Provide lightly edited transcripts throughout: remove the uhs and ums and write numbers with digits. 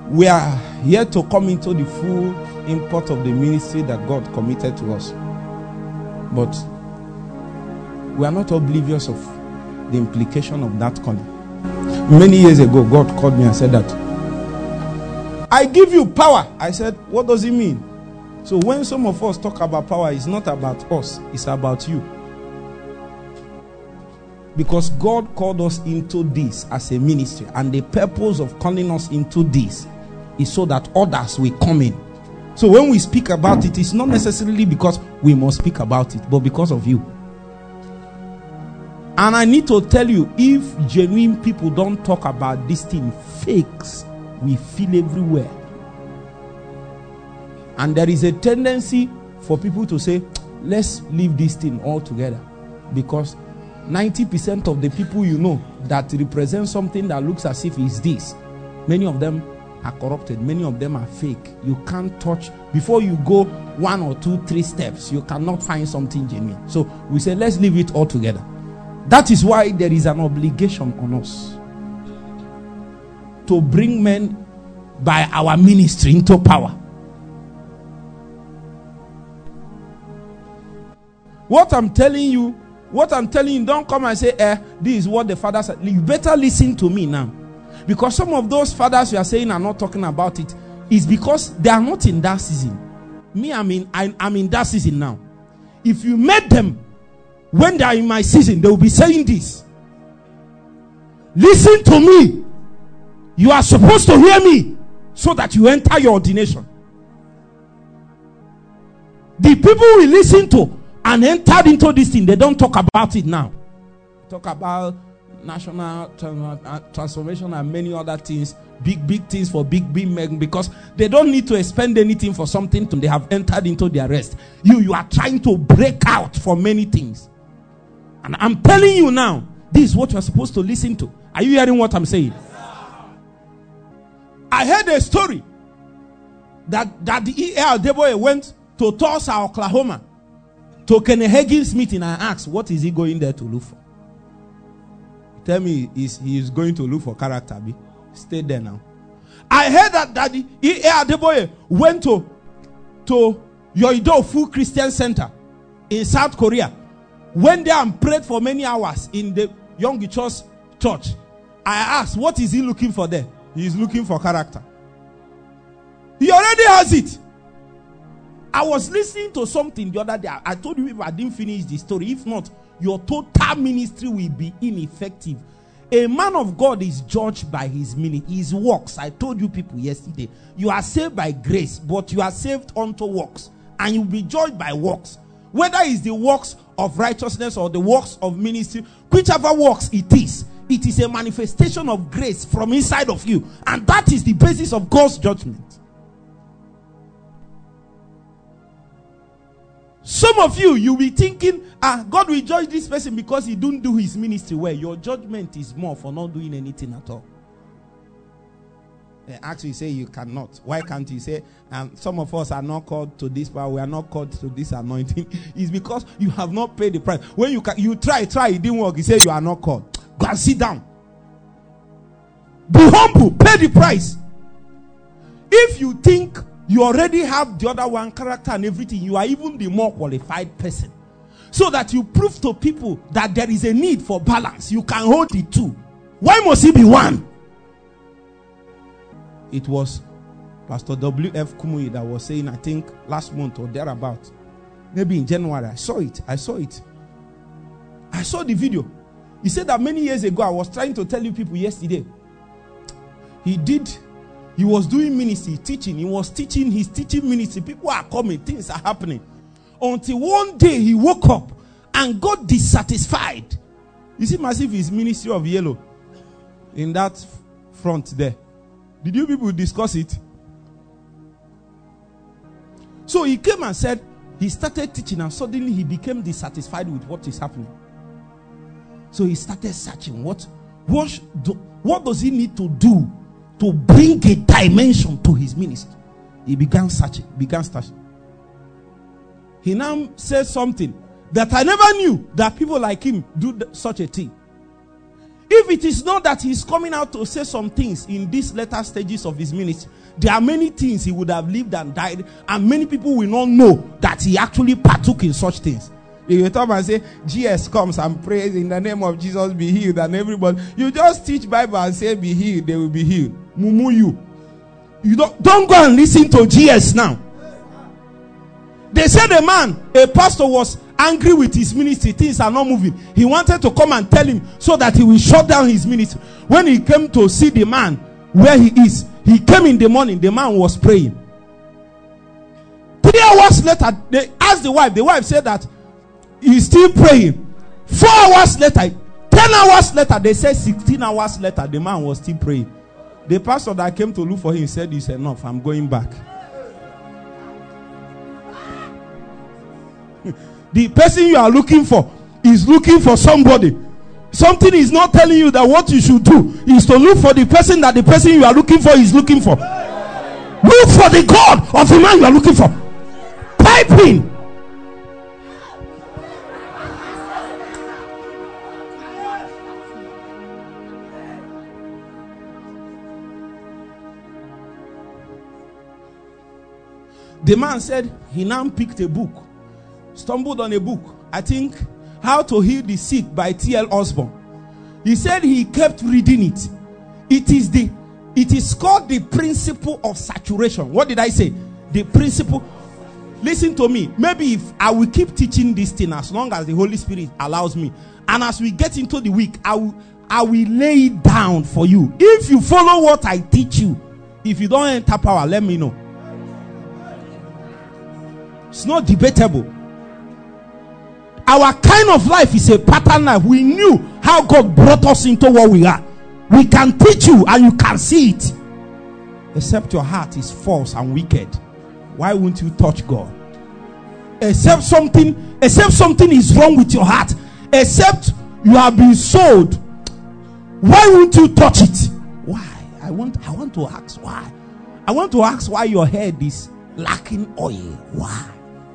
we are here to come into the full import of the ministry that God committed to us. But we are not oblivious of the implication of that calling. Many years ago, God called me and said that, I give you power. I said, what does it mean? So when some of us talk about power, it's not about us, it's about you. Because God called us into this as a ministry, and the purpose of calling us into this is so that others will come in. So when we speak about it, it's not necessarily because we must speak about it, but because of you. And I need to tell you, if genuine people don't talk about this thing, fakes we feel everywhere. And there is a tendency for people to say, let's leave this thing altogether. Because 90% of the people you know that represent something that looks as if it's this, many of them are corrupted, many of them are fake. You can't touch, before you go 1 or 2, 3 steps, you cannot find something genuine. So we say, let's leave it all together. That is why there is an obligation on us to bring men by our ministry into power. What I'm telling you, don't come and say, this is what the father said. You better listen to me now. Because some of those fathers you are saying are not talking about it, is because they are not in that season. Me, I'm in that season now. If you met them when they are in my season, they will be saying this. Listen to me. You are supposed to hear me so that you enter your ordination. The people we listen to and entered into this thing, they don't talk about it now. Talk about national transformation and many other things, big things for big men, because they don't need to expend anything for something they have entered into their rest. You are trying to break out for many things. And I'm telling you now, this is what you are supposed to listen to. Are you hearing what I'm saying? I heard a story that the E.L. Deboe went to Tulsa, Oklahoma, to Kenneth Hagin's meeting, and asked, what is he going there to look for? Tell me, he is going to look for character. Stay there now. I heard that the E.L. Deboe went to Yoido Full Christian Center in South Korea. Went there and prayed for many hours in the Young Church. I asked, what is he looking for there? He is looking for character. He already has it. I was listening to something the other day. I told you if I didn't finish the story. If not, your total ministry will be ineffective. A man of God is judged by his works. I told you people yesterday. You are saved by grace, but you are saved unto works. And you will be judged by works. Whether it's the works of righteousness or the works of ministry, whichever works it is a manifestation of grace from inside of you. And that is the basis of God's judgment. Some of you will be thinking, God will judge this person because he didn't do his ministry well. Your judgment is more for not doing anything at all. They actually say you cannot. Why can't you say, some of us are not called to this power, we are not called to this anointing? It's because you have not paid the price. When you try, it didn't work. You say you are not called. Go and sit down. Be humble, pay the price. If you think you already have the other one, character and everything, you are even the more qualified person. So that you prove to people that there is a need for balance. You can hold the two. Why must it be one? It was Pastor W.F. Kumuyi that was saying, I think last month or thereabout, maybe in January, I saw it. I saw the video. He said that many years ago, I was trying to tell you people yesterday. He was doing ministry, teaching. He was teaching his teaching ministry. People are coming, things are happening. Until one day he woke up and got dissatisfied. You see, massive his ministry of yellow in that front there. Did you people discuss it? So he came and said, he started teaching and suddenly he became dissatisfied with what is happening. So he started searching. What does he need to do to bring a dimension to his ministry? He began searching. He now said something that I never knew that people like him do such a thing. If it is not that he's coming out to say some things in these later stages of his ministry, there are many things he would have lived and died, and many people will not know that he actually partook in such things. If you talk and say, GS comes and prays in the name of Jesus, be healed, and everybody, you just teach Bible and say, be healed, they will be healed. Mumu you don't go and listen to GS now. They said a pastor was angry with his ministry, things are not moving. He wanted to come and tell him so that he will shut down his ministry. When he came to see the man where he is, he came in the morning, the man was praying. 3 hours later, they asked the wife said that he's still praying. 4 hours later, 10 hours later, they said 16 hours later, the man was still praying. The pastor that came to look for him said, it's enough, I'm going back. The person you are looking for is looking for somebody. Something is not telling you that what you should do is to look for the person that the person you are looking for is looking for. Look for the God of the man you are looking for. Pipe in. The man said he now picked a book, stumbled on a book, I think How to Heal the Sick by T.L. Osborne. He said he kept reading it. It is called the principle of saturation. What did I say? The principle. Listen to me. Maybe if I will keep teaching this thing as long as the Holy Spirit allows me, and as we get into the week, I will lay it down for you. If you follow what I teach you, if you don't enter power, let me know. It's not debatable. Our kind of life is a pattern life. We knew how God brought us into what we are. We can teach you and you can see it. Except your heart is false and wicked. Why won't you touch God? Except something is wrong with your heart. Except you have been sold. Why won't you touch it? Why? I want to ask why. I want to ask why your head is lacking oil. Why?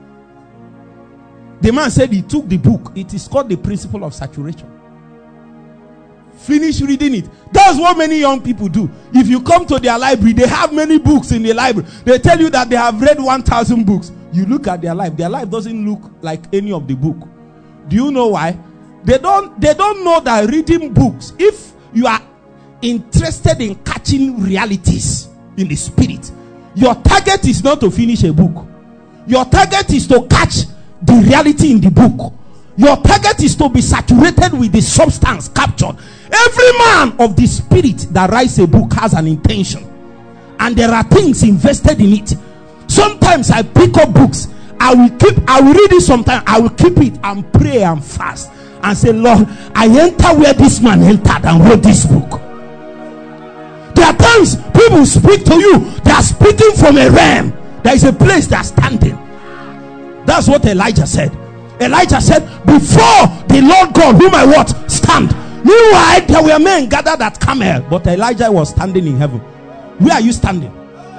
The man said he took the book. It is called the principle of saturation. Finish reading it. That's what many young people do. If you come to their library, they have many books in the library. They tell you that they have read 1,000 books. You look at their life. Their life doesn't look like any of the book. Do you know why? They don't know that reading books, if you are interested in catching realities in the spirit, your target is not to finish a book. Your target is to catch the reality in the book. Your target is to be saturated with the substance captured. Every man of the spirit that writes a book has an intention, and there are things invested in it. Sometimes I pick up books, I will read it sometime, I will keep it and pray and fast and say, Lord, I enter where this man entered and wrote this book. There are times people speak to you, they are speaking from a realm. There is a place they are standing. That's what Elijah said. Elijah said, before the Lord God whom I what? Stand. Meanwhile, there were men gathered at Carmel, but Elijah was standing in heaven. Where are you standing?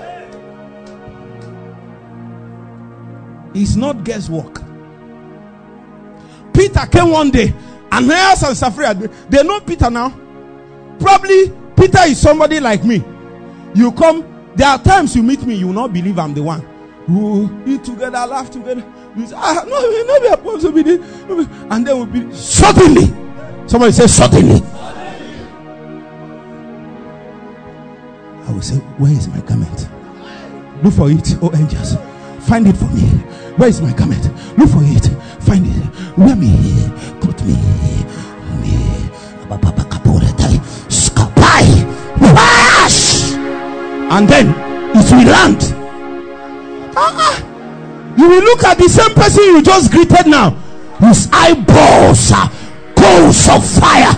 It's not guesswork. Peter came one day, Ananias and Sapphira, they know Peter now. Probably Peter is somebody like me. You come, there are times you meet me, you will not believe I'm the one. We eat together, laugh together. You say, no, we are supposed to be this. And then we'll be suddenly. Somebody say suddenly. I will say, where is my garment? Look for it, oh angels. Find it for me. Where is my garment? Look for it. Find it. Wear me. Clothe me. And then it will land. You will look at the same person you just greeted now. His eyeballs are coals of fire.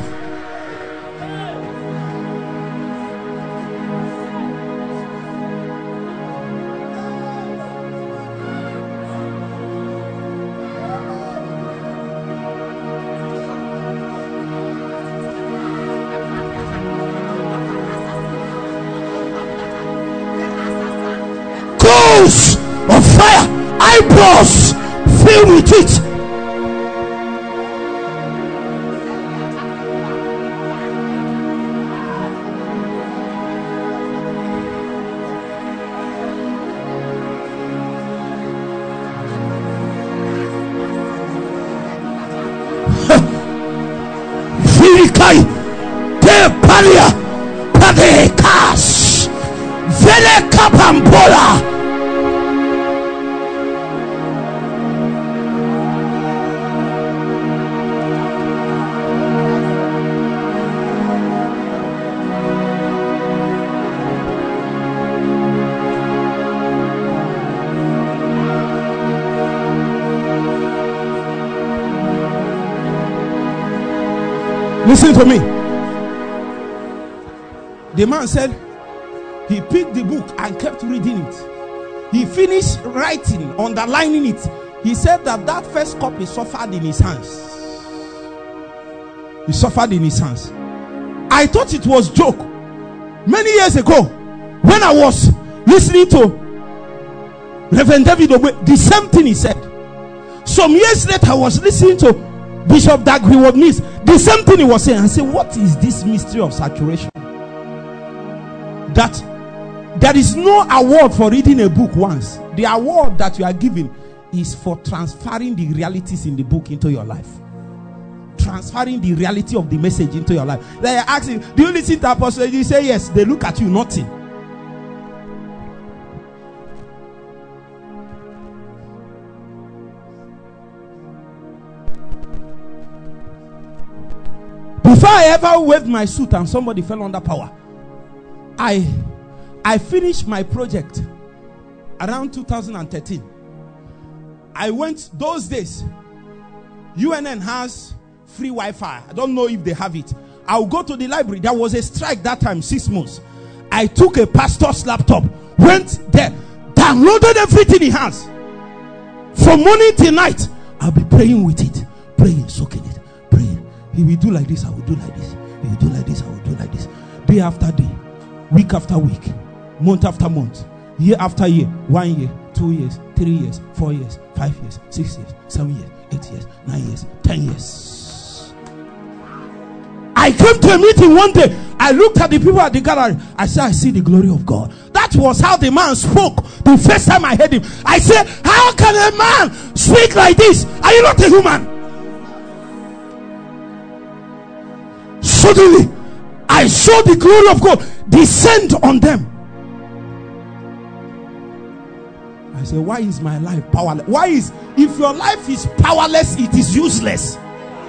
Coals of fire. Eyebrows filled with it. Firikai te palia padekas vele kapambola. Listen to me. The man said he picked the book and kept reading it. He finished writing, underlining it. He said that first copy suffered in his hands. He suffered in his hands. I thought it was joke. Many years ago, when I was listening to Reverend David Ogbe, the same thing he said. Some years later, I was listening to Bishop Dag Heward-Mills. The same thing he was saying. I said, what is this mystery of saturation? That there is no award for reading a book once. The award that you are given is for transferring the realities in the book into your life. Transferring the reality of the message into your life. They are asking, do you listen to Apostle? You say yes. They look at you, nothing. Before I ever waved my suit and somebody fell under power, I finished my project around 2013. I went those days. UNN has free Wi-Fi. I don't know if they have it. I'll go to the library. There was a strike that time, 6 months. I took a pastor's laptop, went there, downloaded everything he has. From morning till night, I'll be praying with it, praying, soaking it, praying. He will do like this, I will do like this. He will do like this, I will do like this. Day after day, week after week, month after month, year after year, 1 year, 2 years, 3 years, 4 years, 5 years, 6 years, 7 years, 8 years, 9 years, 10 years. I came to a meeting one day. I looked at the people at the gallery. I said, I see the glory of God. That was how the man spoke the first time I heard him. I said, how can a man speak like this? Are you not a human? Suddenly, I saw the glory of God descend on them. I said, why is my life powerless? Why is, if your life is powerless, it is useless.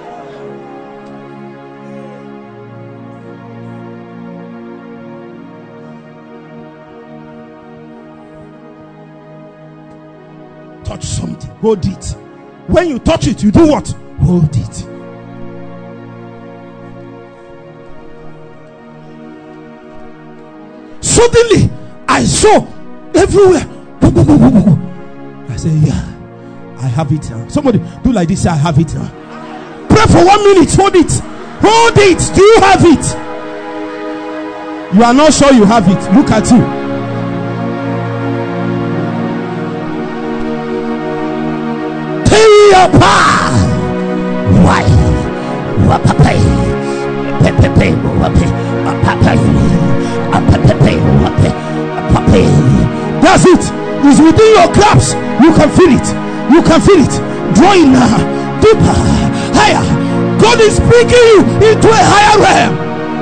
Touch something, hold it. When you touch it, you do what? Hold it. Suddenly, I saw everywhere. I said, yeah, I have it now. Somebody do like this, I have it now. Pray for 1 minute, hold it. Hold it. Do you have it? You are not sure you have it. Look at you. Why? That's it. It's within your grasp. You can feel it. You can feel it. Drawing deeper, higher. God is bringing you into a higher realm.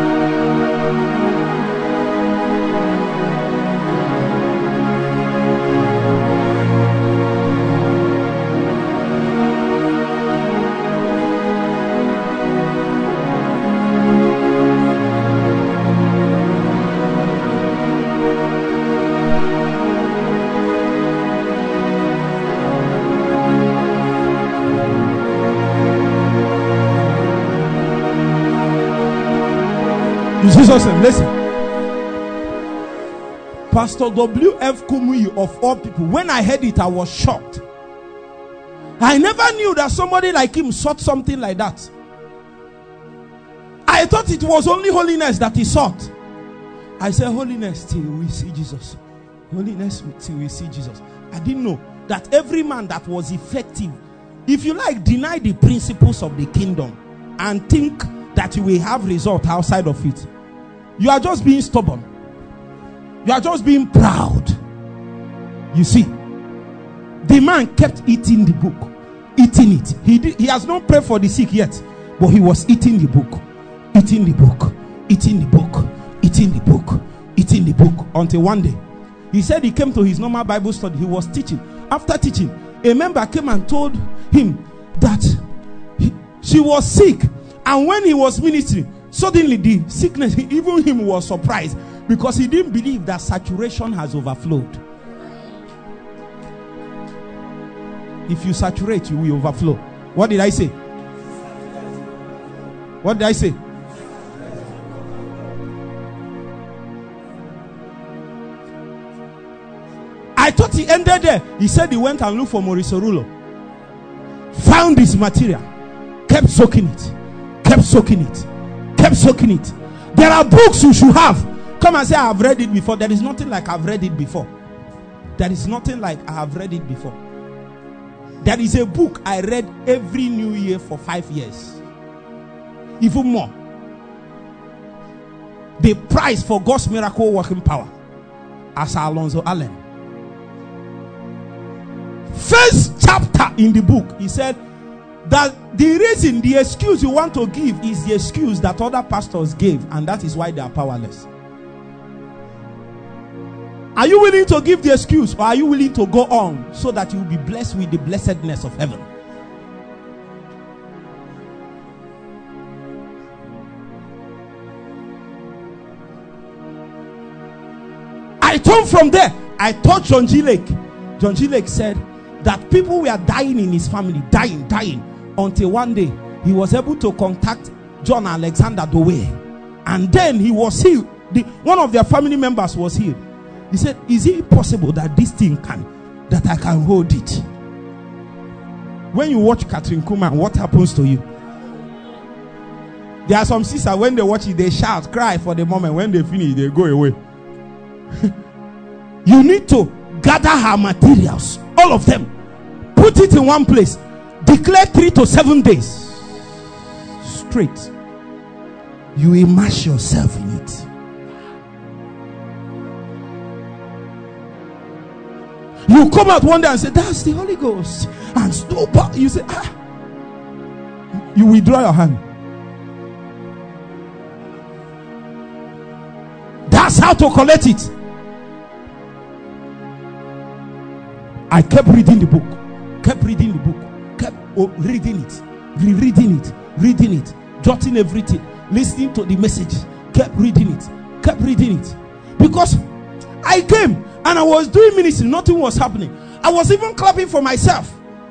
Jesus, listen. Pastor W.F. Kumuyi of all people, when I heard it, I was shocked. I never knew that somebody like him sought something like that. I thought it was only holiness that he sought. I said, holiness till we see Jesus. Holiness till we see Jesus. I didn't know that every man that was effective, if you like, deny the principles of the kingdom and think that you will have result outside of it, you are just being stubborn. You are just being proud. You see, the man kept eating the book, eating it. He has not prayed for the sick yet, but he was eating the book. eating the book, eating the book, eating the book, eating the book. Until one day, he said he came to his normal Bible study. He was teaching. After teaching, a member came and told him that she was sick. And when he was ministering, suddenly the sickness, even him was surprised because he didn't believe that saturation has overflowed. If you saturate, you will overflow. What did I say? What did I say? I thought he ended there. He said he went and looked for Maurice Orulo. Found his material. Kept soaking it. Kept soaking it. Kept soaking it. There are books you should have. Come and say, I have read it before. There is nothing like I've read it before. There is nothing like I have read it before. There is a book I read every New Year for 5 years. Even more. The price for God's miracle working power. As Alonzo Allen. First chapter in the book, he said that the reason, the excuse you want to give is the excuse that other pastors gave, and that is why they are powerless. Are you willing to give the excuse, or are you willing to go on so that you will be blessed with the blessedness of heaven? I turned from there. I taught John G. Lake. John G. Lake said that people were dying in his family, dying, until one day he was able to contact John Alexander Dowie, and then he was healed. One of their family members was healed. He said, is it possible that this thing that I can hold it? When you watch Catherine Kuhlman, what happens to you? There are some sisters, when they watch it, they shout, cry for the moment. When they finish, they go away. You need to gather her materials, all of them, put it in one place, declare 3 to 7 days straight. You immerse yourself in it. You come out one day and say, that's the Holy Ghost, and stop. You say, you withdraw your hand. That's how to collect it. I kept reading the book, kept reading the book, kept reading it, rereading it, reading it, jotting everything, listening to the message, kept reading it, because I came and I was doing ministry, nothing was happening. I was even clapping for myself.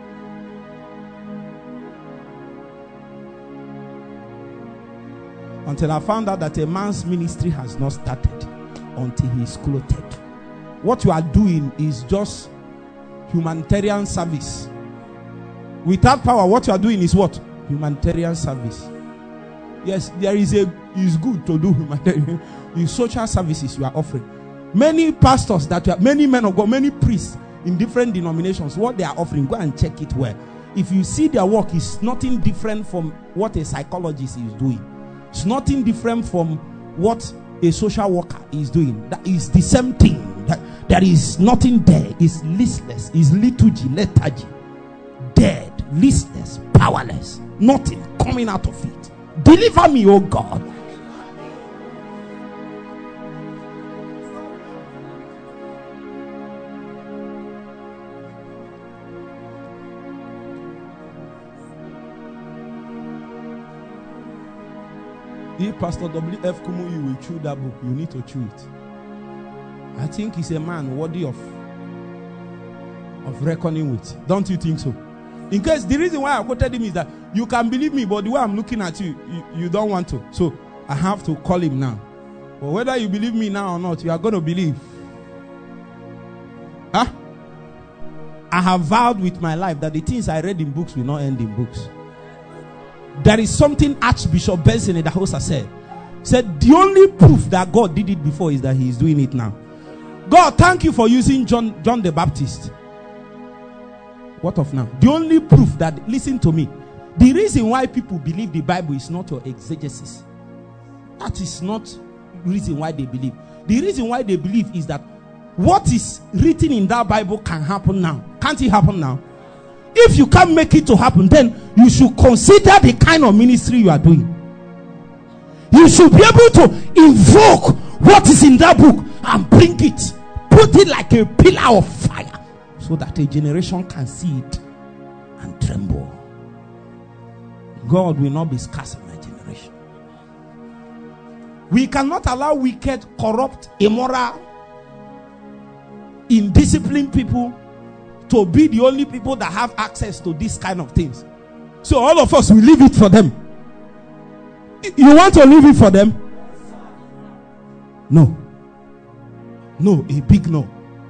Until I found out that a man's ministry has not started until he is clothed. What you are doing is just humanitarian service. Without power, what you are doing is what? Humanitarian service. Yes, it's good to do humanitarian. In social services you are offering. Many pastors many men of God, many priests in different denominations, what they are offering, go and check it well. If you see their work, it's nothing different from what a psychologist is doing. It's nothing different from what a social worker is doing. That is the same thing. There is nothing there. It's listless. It's lethargy. Dead, listless, powerless. Nothing coming out of it. Deliver me, oh God. If Pastor W.F. Kumuyi will chew that book, you need to chew it. I think he's a man worthy of reckoning with. Don't you think so? In case the reason why I quoted him is that you can believe me, but the way I'm looking at you, you don't want to. So I have to call him now. But whether you believe me now or not, you are going to believe. Huh? I have vowed with my life that the things I read in books will not end in books. There is something Archbishop Benson Idahosa said the only proof that God did it before is that he is doing it now. God, thank you for using John the Baptist. What of now? The only proof that, listen to me, the reason why people believe the Bible is not your exegesis. That is not the reason why they believe. The reason why they believe is that what is written in that Bible can happen now. Can't it happen now? If you can't make it to happen, then you should consider the kind of ministry you are doing. You should be able to invoke what is in that book and bring it, put it like a pillar of fire, so that a generation can see it and tremble. God will not be scarce in my generation. We cannot allow wicked, corrupt, immoral, indisciplined people to be the only people that have access to these kind of things. So all of us will leave it for them. You want to leave it for them? No. No, a big no.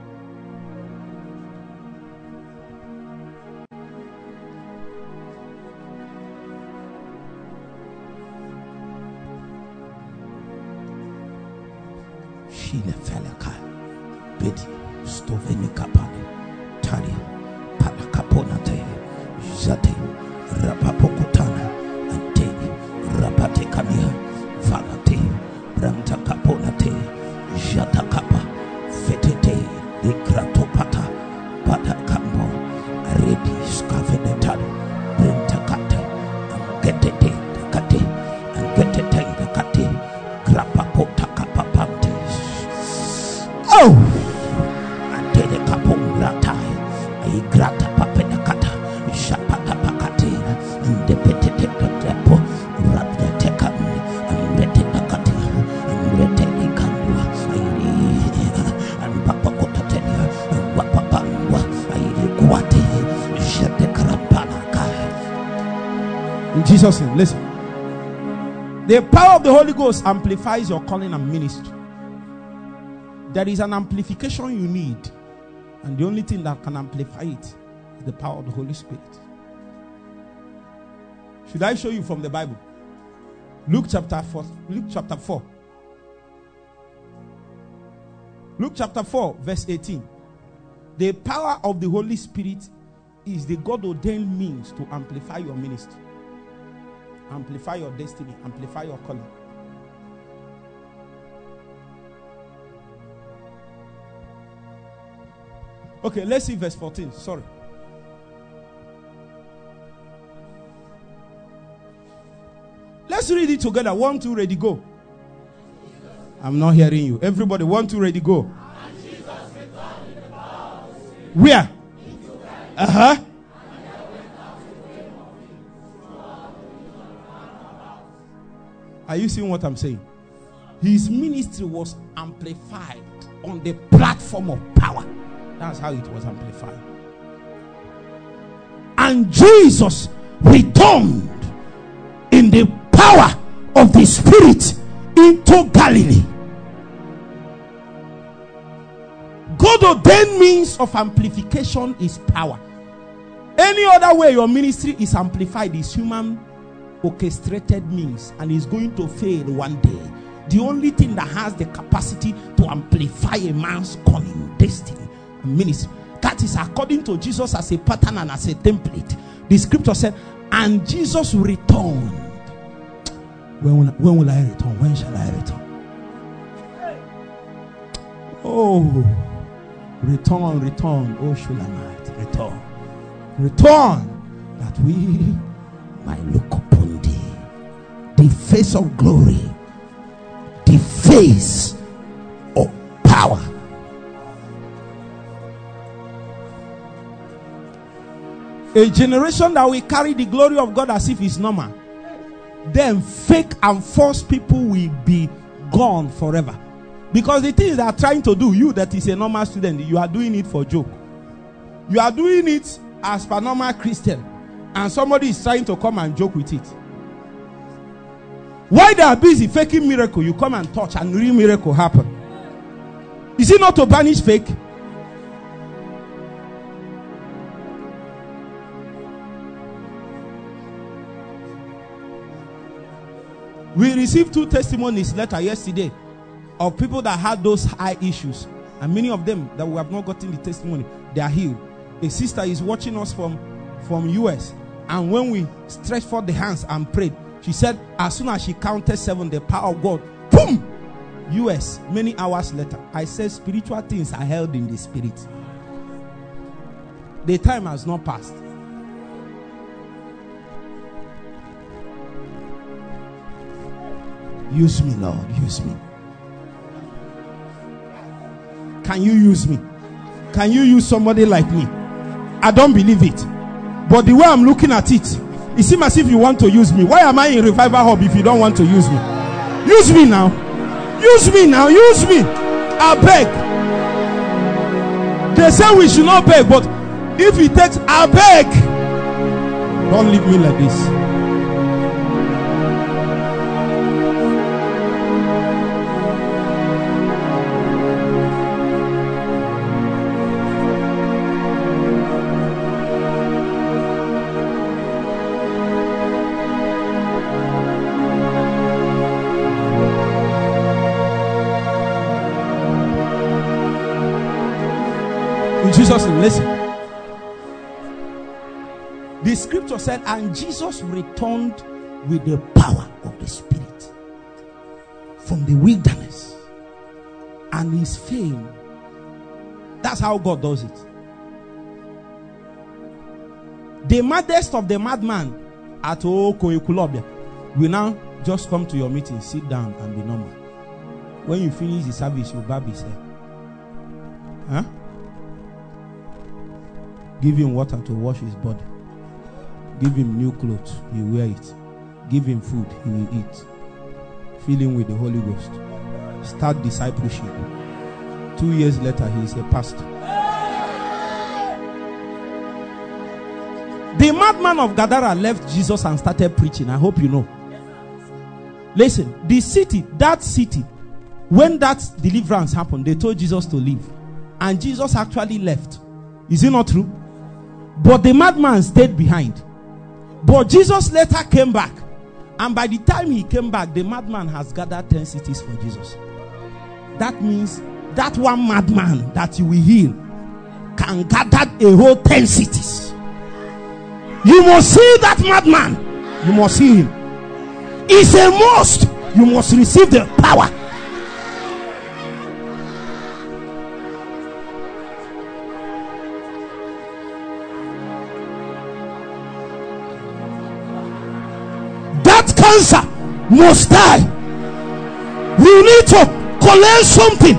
Shine felaka bedi stoveni kapane tari palakaponate zate rapapokutana ante rapate kamia valate branta kaponate jata kapa fetete ikratopata pada kambo aredi skavenetan brenta kate angetete kate angetete kate grapapota kapapante. Oh, antele kapumrata ai grata papena kata shapata pakatena indepetete tepo rabda tekan amrete nakati amrete ikandwa ai anpapakota tena wapapangwa ai kwate jete karapana kai. In Jesus' name, listen. The power of the Holy Ghost amplifies your calling and ministry. There is an amplification you need, and the only thing that can amplify it is the power of the Holy Spirit. Should I show you from the Bible? Luke chapter 4. Luke chapter 4. Luke chapter 4, verse 18. The power of the Holy Spirit is the God-ordained means to amplify your ministry, amplify your destiny, amplify your calling. Okay, let's see verse 14. Sorry. Let's read it together. 1, 2, ready, go. I'm not hearing you. Everybody, 1, 2, ready, go. Where? Uh-huh. Are you seeing what I'm saying? His ministry was amplified on the platform of power. That's how it was amplified. And Jesus returned in the power of the Spirit into Galilee. God-ordained means of amplification is power. Any other way your ministry is amplified is human orchestrated means, and is going to fail one day. The only thing that has the capacity to amplify a man's calling, destiny, and ministry, that is according to Jesus as a pattern and as a template. The scripture said, and Jesus returned. When will I return? When shall I return? Oh, return, oh Shulamite, return, that we might look upon thee, the face of glory, the face of power. A generation that will carry the glory of God as if it's normal, then fake and false people will be gone forever. Because the things they are trying to do, you that is a normal student, you are doing it for joke. You are doing it as per normal Christian, and somebody is trying to come and joke with it. While they are busy faking miracle, you come and touch and real miracle happen. Is it not to banish fake? We received 2 testimonies letter yesterday of people that had those eye issues, and many of them that we have not gotten the testimony, they are healed. A sister is watching us from US, and when we stretched forth the hands and prayed, she said as soon as she counted 7, the power of God, boom, US. Many hours later, I said spiritual things are held in the spirit. The time has not passed. Use me, Lord. Use me. Can you use me? Can you use somebody like me? I don't believe it. But the way I'm looking at it, it seems as if you want to use me. Why am I in Revival Hub if you don't want to use me? Use me now. Use me now. Use me. I beg. They say we should not beg, but if it takes, I beg. Don't leave me like this. Jesus, listen. The scripture said, and Jesus returned with the power of the Spirit from the wilderness, and his fame. That's how God does it. The maddest of the madman at Koikulobia will now just come to your meeting, sit down, and be normal. When you finish the service, you bow his head. Huh? Give him water to wash his body. Give him new clothes, he will wear it. Give him food, he will eat. Fill him with the Holy Ghost. Start discipleship. 2 years later, he is a pastor. The madman of Gadara left Jesus and started preaching. I hope you know. Listen, the city, when that deliverance happened, they told Jesus to leave. And Jesus actually left. Is it not true? But the madman stayed behind. But Jesus later came back. And by the time he came back, the madman has gathered 10 cities for Jesus. That means that one madman that you will heal can gather a whole 10 cities. You must see that madman. You must see him. It's a must. You must receive the power. Cancer must die. You need to collect something.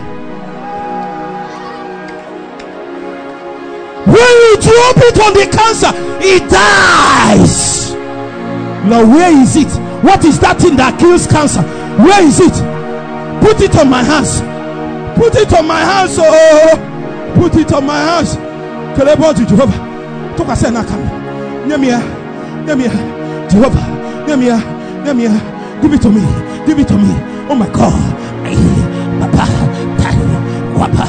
When you drop it on the cancer, it dies. Now, where is it? What is that thing that kills cancer? Where is it? Put it on my hands. Put it on my hands. Oh, put it on my hands. Jehovah. Jehovah. Give it to me. Give it to me. Oh my God. Papa, Wapa,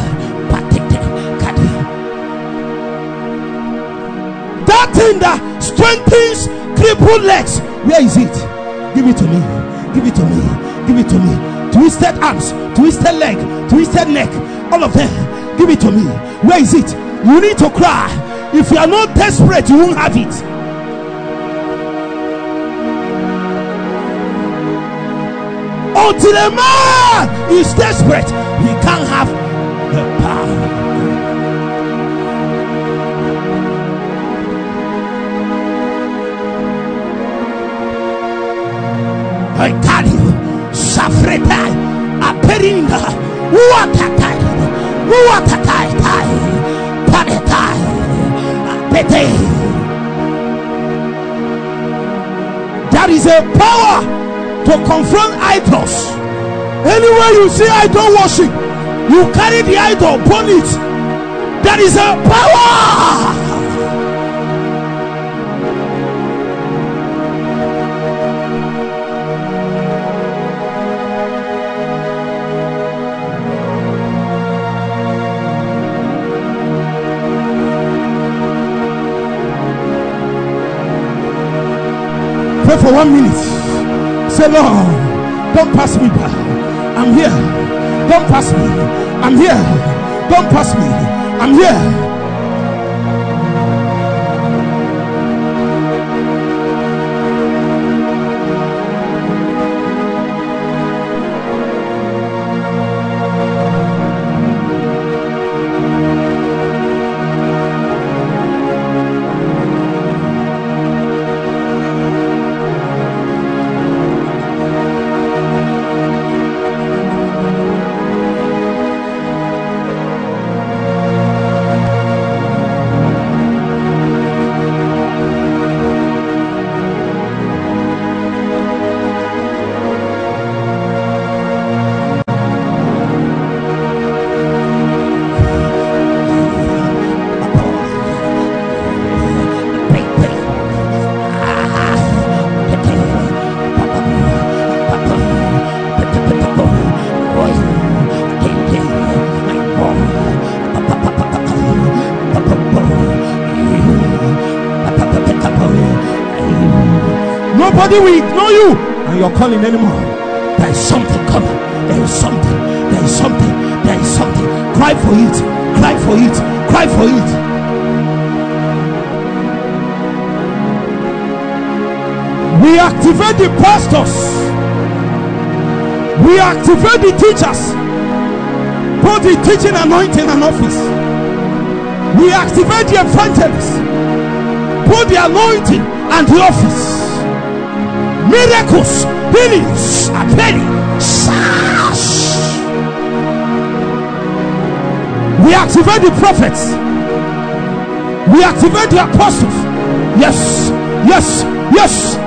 that thing that strengthens crippled legs. Where is it? Give it to me. Give it to me. Give it to me. Twisted arms, twisted leg, twisted neck. All of them. Give it to me. Where is it? You need to cry. If you are not desperate, you won't have it. Until a man is desperate, he can't have the power. I tell you, Safretai, Aperinda, Watatai, Panetai, Pete. There is a power to confront idols. Anywhere you see idol worship, you carry the idol, burn it. There is a power. Pray for 1 minute. Say, Lord, don't pass me by. I'm here. Don't pass me. I'm here. Don't pass me. I'm here. Nobody will ignore you and you're calling anymore. There is something coming. There is something. There is something. There is something. Cry for it. Cry for it. Cry for it. We activate the pastors. We activate the teachers. Both the teaching anointing and office. We activate the evangelists. Both the anointing and the office. Miracles, healings, appearing. We activate the prophets. We activate the apostles. Yes, yes, yes.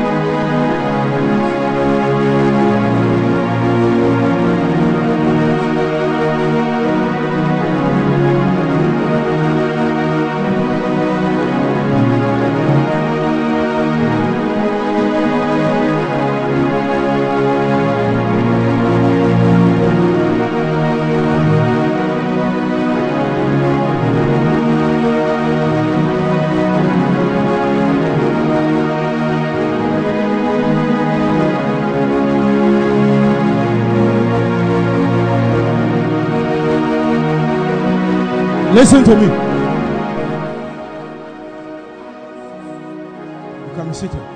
Listen to me. You can sit here.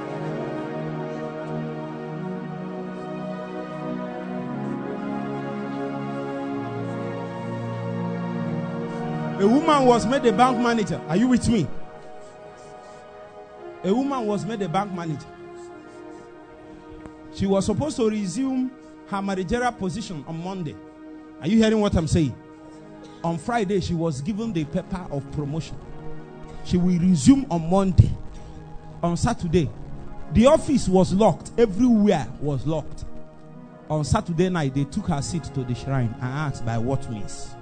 A woman was made a bank manager. Are you with me? A woman was made a bank manager. She was supposed to resume her managerial position on Monday. Are you hearing what I'm saying? On Friday, she was given the paper of promotion. She will resume on Monday. On Saturday, the office was locked. Everywhere was locked. On Saturday night, they took her seat to the shrine and asked by what means.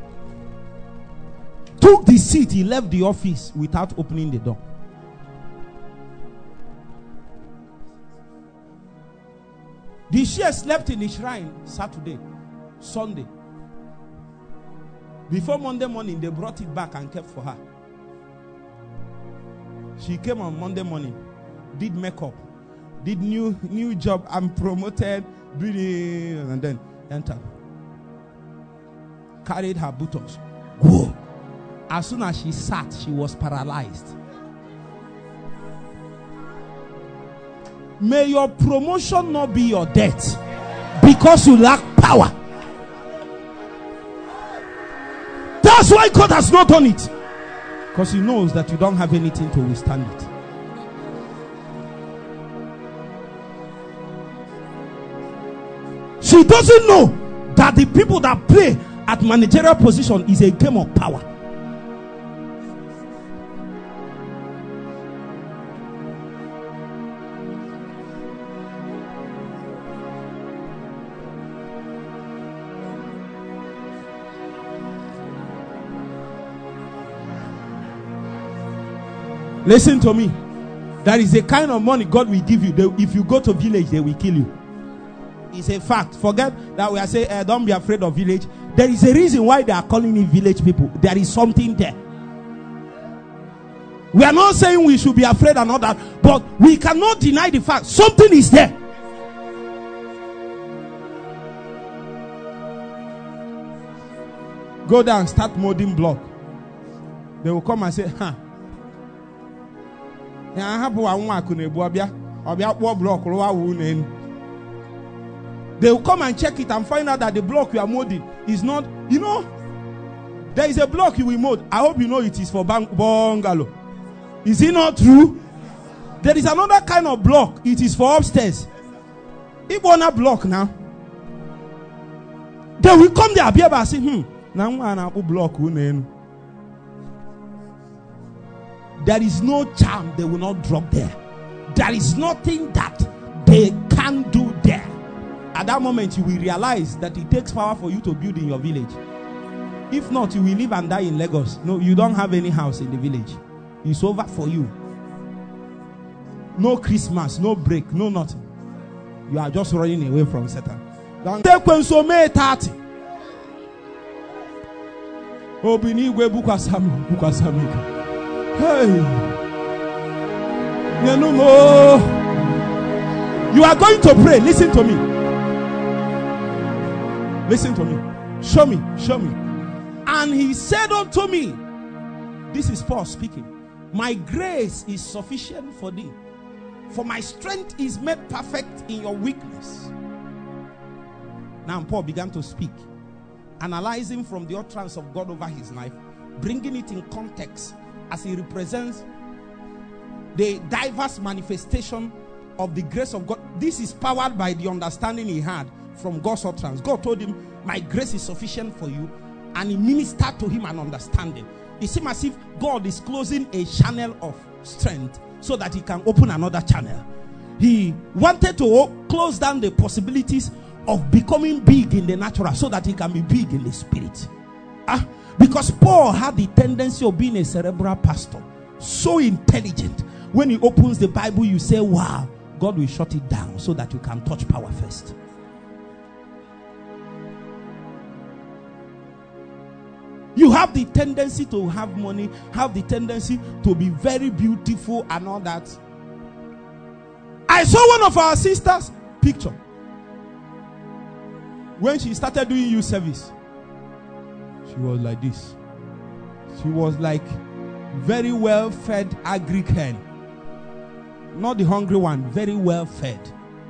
Took the seat, he left the office without opening the door. The she slept in the shrine Saturday, Sunday. Before Monday morning, they brought it back and kept for her. She came on Monday morning, did makeup, did new job, and promoted, and then entered. Carried her buttocks. Whoa. As soon as she sat, she was paralyzed. May your promotion not be your death because you lack power. That's why God has not done it. Because He knows that you don't have anything to withstand it. She doesn't know that the people that play at managerial position is a game of power. Listen to me. There is a kind of money God will give you. If you go to village, they will kill you. It's a fact. Forget that we are saying, don't be afraid of village. There is a reason why they are calling it village people. There is something there. We are not saying we should be afraid and all that, but we cannot deny the fact something is there. Go down, start molding block. They will come and say, they will come and check it and find out that the block you are molding is not, there is a block you will mold. I hope you know it is for bungalow. Is it not true? There is another kind of block. It is for upstairs. If one a block now, they will come there and say, now block. There is no charm they will not drop there. There is nothing that they can't do there. At that moment, you will realize that it takes power for you to build in your village. If not, you will live and die in Lagos. No, you don't have any house in the village. It's over for you. No Christmas, no break, no nothing. You are just running away from Satan. Don't take when so May 30. Hey, no more. You are going to pray. Listen to me. Listen to me. Show me. Show me. And he said unto me, this is Paul speaking, my grace is sufficient for thee, for my strength is made perfect in your weakness. Now Paul began to speak, analyzing from the utterance of God over his life, bringing it in context as he represents the diverse manifestation of the grace of God. This is powered by the understanding he had from God's utterance. God told him, my grace is sufficient for you, and he ministered to him an understanding. It seems as if God is closing a channel of strength so that he can open another channel. He wanted to close down the possibilities of becoming big in the natural so that he can be big in the spirit. Because Paul had the tendency of being a cerebral pastor, so intelligent. When he opens the Bible, you say, wow, God will shut it down so that you can touch power first. You have the tendency to have money, have the tendency to be very beautiful and all that. I saw one of our sisters' picture when she started doing youth service. She was like this. She was like very well fed agri hen. Not the hungry one, very well fed.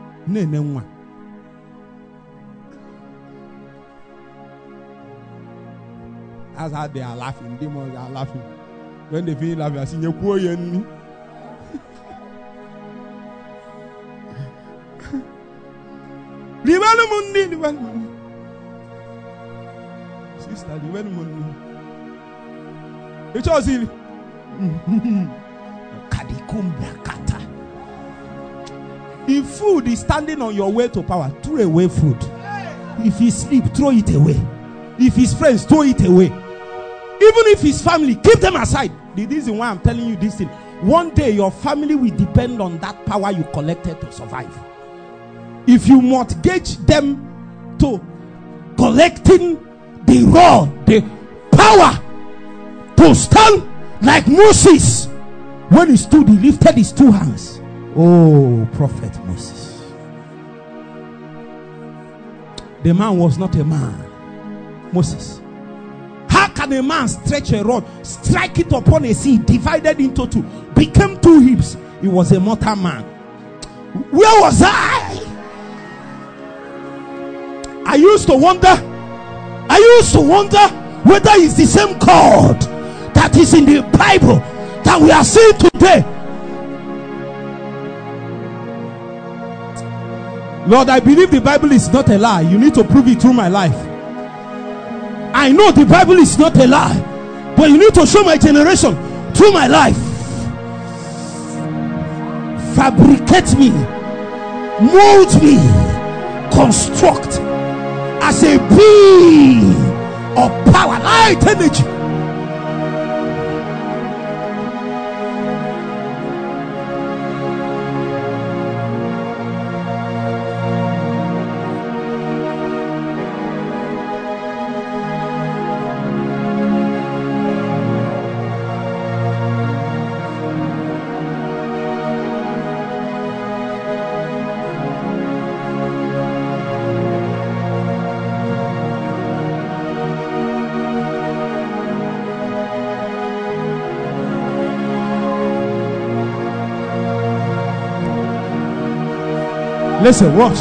That's how they are laughing. Demons are laughing. When they feel laughing, I see you crying. Sister, it's all silly. If food is standing on your way to power, throw away food. If he sleep, throw it away. If his friends, throw it away. Even if his family, keep them aside. The reason why I'm telling you this thing, one day your family will depend on that power you collected to survive. If you mortgage them to collecting the power to stand like Moses, when he stood, he lifted his two hands. Oh, prophet Moses. The man was not a man. Moses. How can a man stretch a rod, strike it upon a sea, divided into two, became two heaps? He was a mortal man. Where was I? I used to wonder whether it's the same God that is in the Bible that we are seeing today. Lord, I believe the Bible is not a lie. You need to prove it through my life. I know the Bible is not a lie, but you need to show my generation through my life. Fabricate me, mold me, construct as a being of power, light, energy. Listen, watch.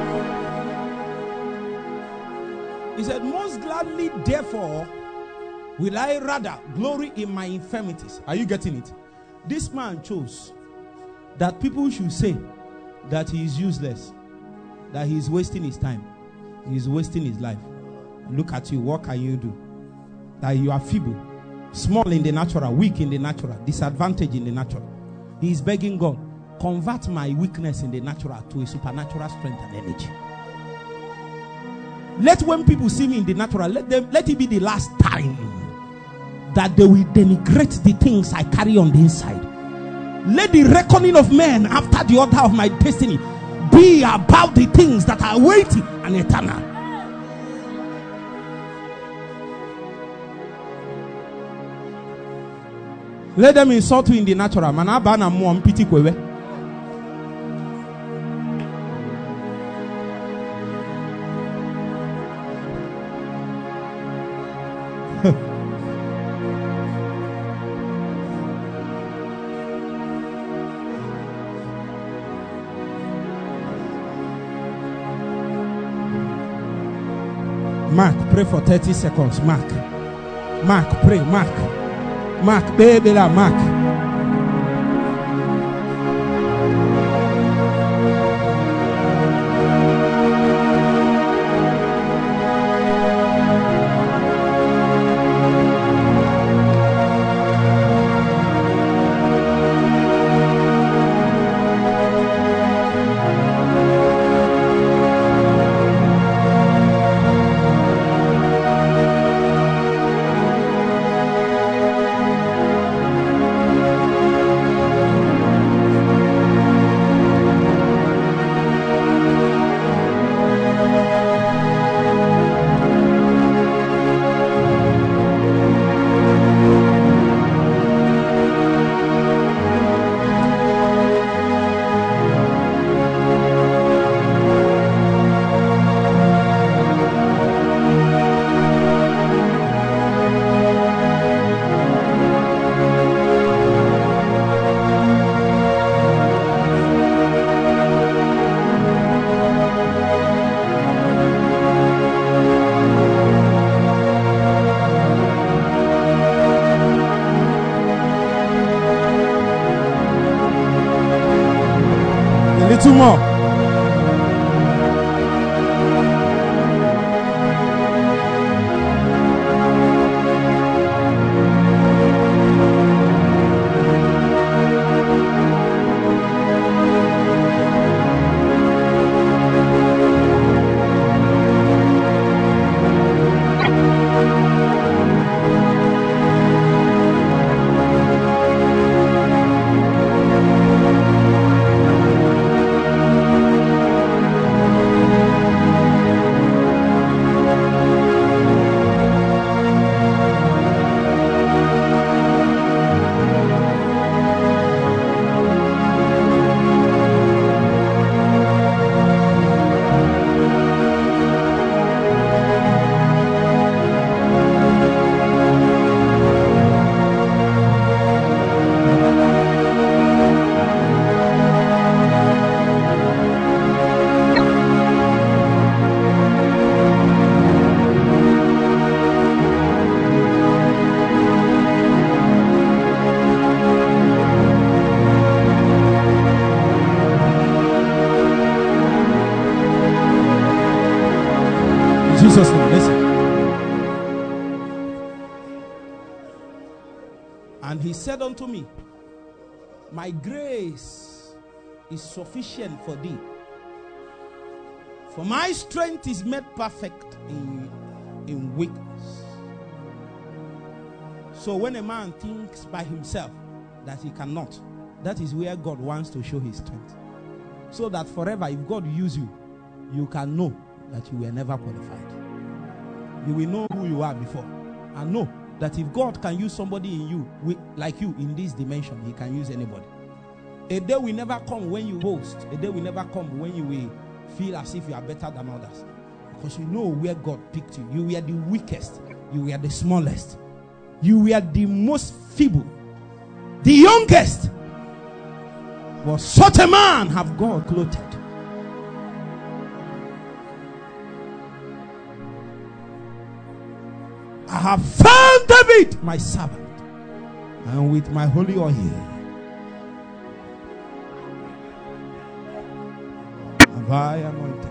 He said, most gladly, therefore, will I rather glory in my infirmities. Are you getting it? This man chose that people should say that he is useless, that he is wasting his time, he is wasting his life. Look at you, what can you do? That you are feeble, small in the natural, weak in the natural, disadvantaged in the natural. He is begging God, convert my weakness in the natural to a supernatural strength and energy. Let when people see me in the natural, let it be the last time that they will denigrate the things I carry on the inside. Let the reckoning of men after the order of my destiny be about the things that are weighty and eternal. Let them insult you in the natural. Mark, pray for 30 seconds. Mark, pray. Mark, baby, Mark. Little more. Jesus' name, listen. And he said unto me, my grace is sufficient for thee, for my strength is made perfect in weakness. So when a man thinks by himself that he cannot, that is where God wants to show his strength. So that forever, if God uses you, you can know that you were never qualified. You will know who you are before, and know that if God can use somebody in you, like you, in this dimension, he can use anybody. A day will never come when you boast. A day will never come when you will feel as if you are better than others. Because you know where God picked you. You were the weakest. You were the smallest. You were the most feeble. The youngest. But such a man have God clothed. I have found David, my servant, and with my holy oil have I anointed.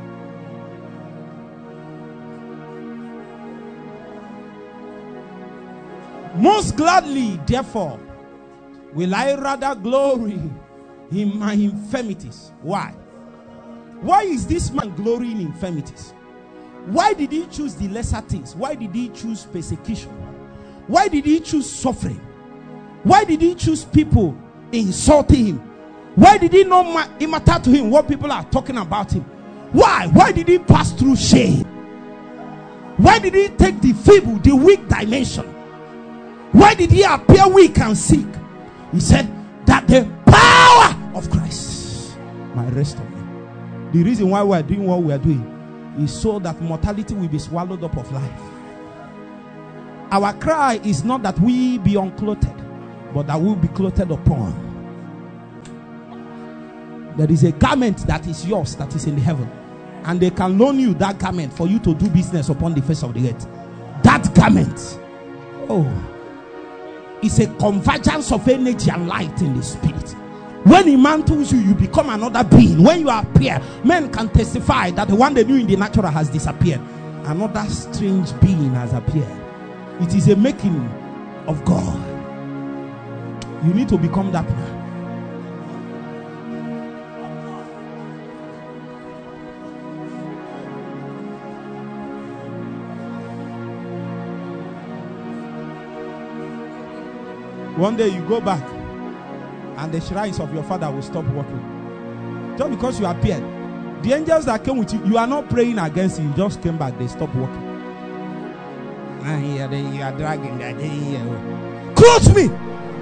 Most gladly, therefore, will I rather glory in my infirmities. Why? Why is this man glorying in infirmities? Why did he choose the lesser things? Why did he choose persecution? Why did he choose suffering? Why did he choose people insulting him? Why did it not matter to him what people are talking about him? Why? Why did he pass through shame? Why did he take the feeble, the weak dimension? Why did he appear weak and sick? He said that the power of Christ might rest on me. The reason why we are doing what we are doing is so that mortality will be swallowed up of life. our cry is not that we be unclothed, but that we will be clothed upon. There is a garment that is yours, that is in heaven, and they can loan you that garment for you to do business upon the face of the earth. That garment, it's a convergence of energy and light in the spirit. When he mantles you, you become another being. When you appear, men can testify that the one they knew in the natural has disappeared. Another strange being has appeared. It is a making of God. You need to become that man. One day you go back and the shrines of your father will stop working. Just because you appeared. The angels that came with you, you are not praying against you. You just came back, they stopped working. You are dragging that. Clothe me.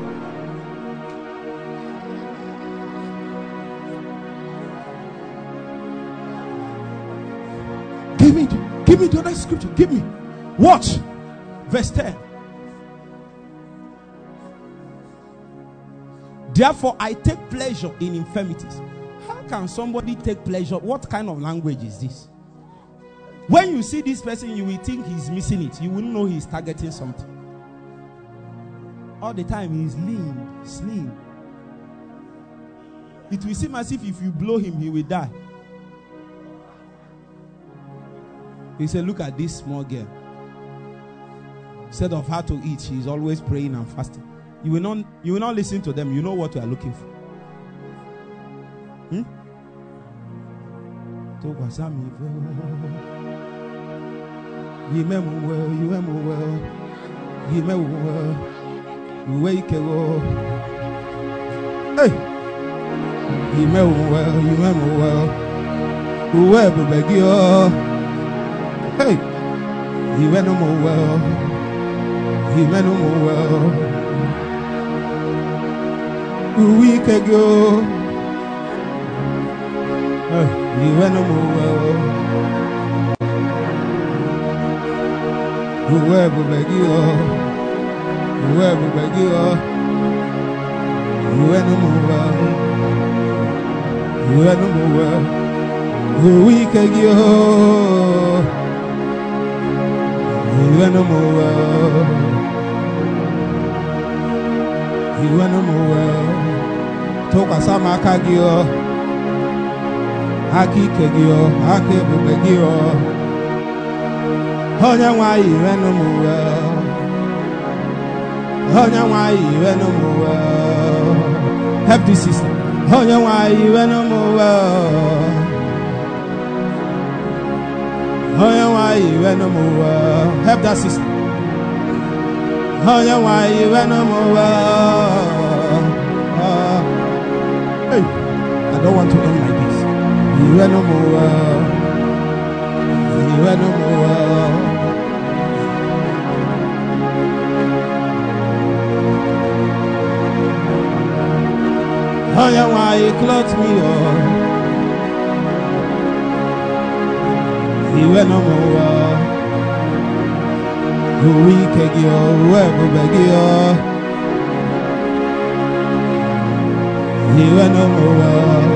Give me the other scripture. Give me. Watch. Verse 10. Therefore, I take pleasure in infirmities. How can somebody take pleasure? What kind of language is this? When you see this person, you will think he's missing it. You will know he's targeting something. All the time, he's lean, slim. It will seem as if you blow him, he will die. He said, look at this small girl. Instead of her to eat, she's always praying and fasting. You will not listen to them. You know what you are looking for. A week ago, you went no more. Whoever beg you, you went no more. You went no more. A week ago, you went no more. You went no more. Toka sama kagio, aki kegio, aki bubegio. Honya why you went no more. Honya why you went no more. Help this sister. Honya why you went no more. Honya why you went no more. Help that sister. Honya why you went no more. Hey, I don't want to end like this. You were no more. You were no more. Oh, yeah, why you clothed me up? You were no more. Who we can give, whoever beg you. You are no more.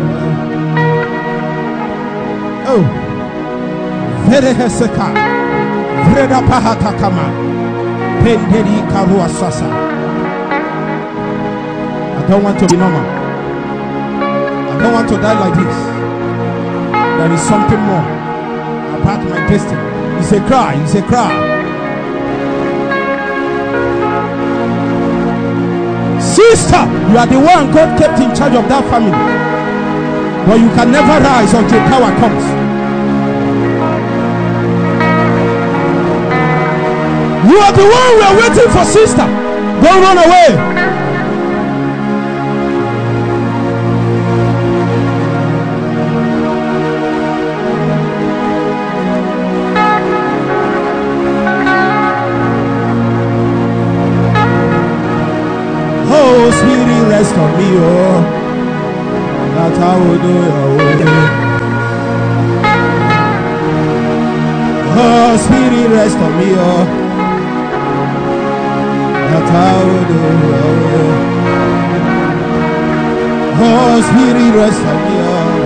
Oh, Vere Heseka, Vreda Pahatakama, Penderi Karua Sasa. I don't want to be normal. I don't want to die like this. There is something more about my destiny. It's a cry, it's a cry. Sister, you are the one God kept in charge of that family. But you can never rise until power comes. You are the one we are waiting for, sister. Don't run away. Oh, Spirit, rest on me, oh, that I will do your will. Oh, Spirit, rest on me, oh, Oh, Spirit, rest on me.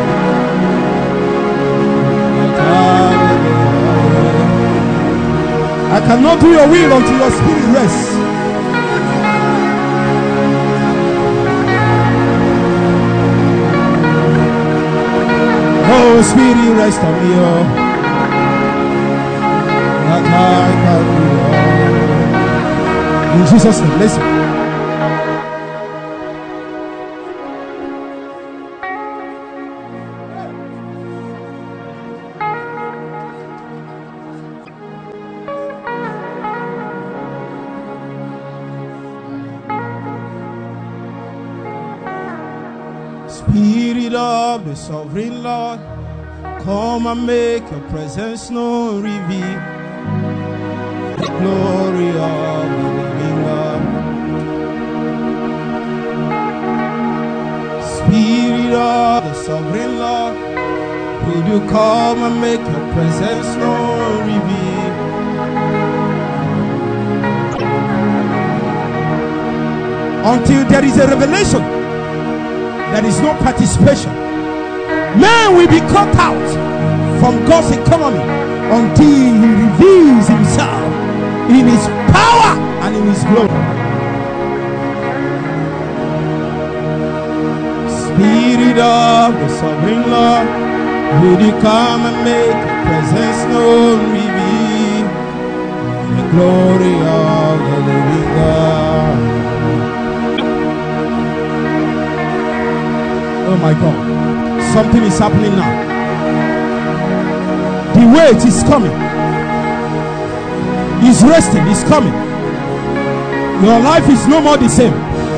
I cannot do your will until your spirit rests. Oh, Spirit, rest on me. That I can do. In Jesus' name, listen. Spirit of the sovereign Lord, come and make your presence known, reveal the glory of the living God. Spirit of the sovereign Lord, would you come and make your presence known, reveal until there is a revelation. There is no participation. Man will be cut out from God's economy until he reveals himself in his power and in his glory. Spirit of the sovereign Lord, would you come and make your presence known, reveal the glory of the living God. Oh my God, something is happening now. The weight is coming. He's resting, he's coming. Your life is no more the same.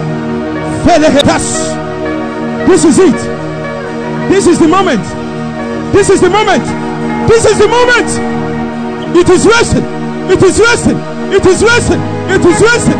This is it. This is the moment. This is the moment. This is the moment. It is resting. It is resting. It is resting. It is resting.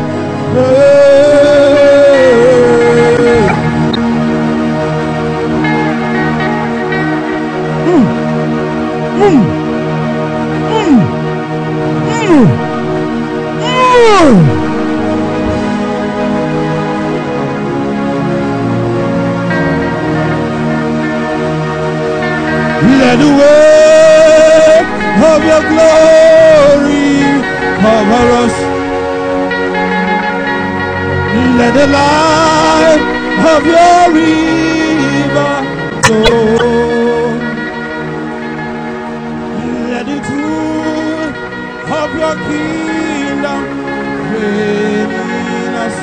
Let the way of your glory cover us. Let the light of your river flow. Let the truth of your kingdom reign in us.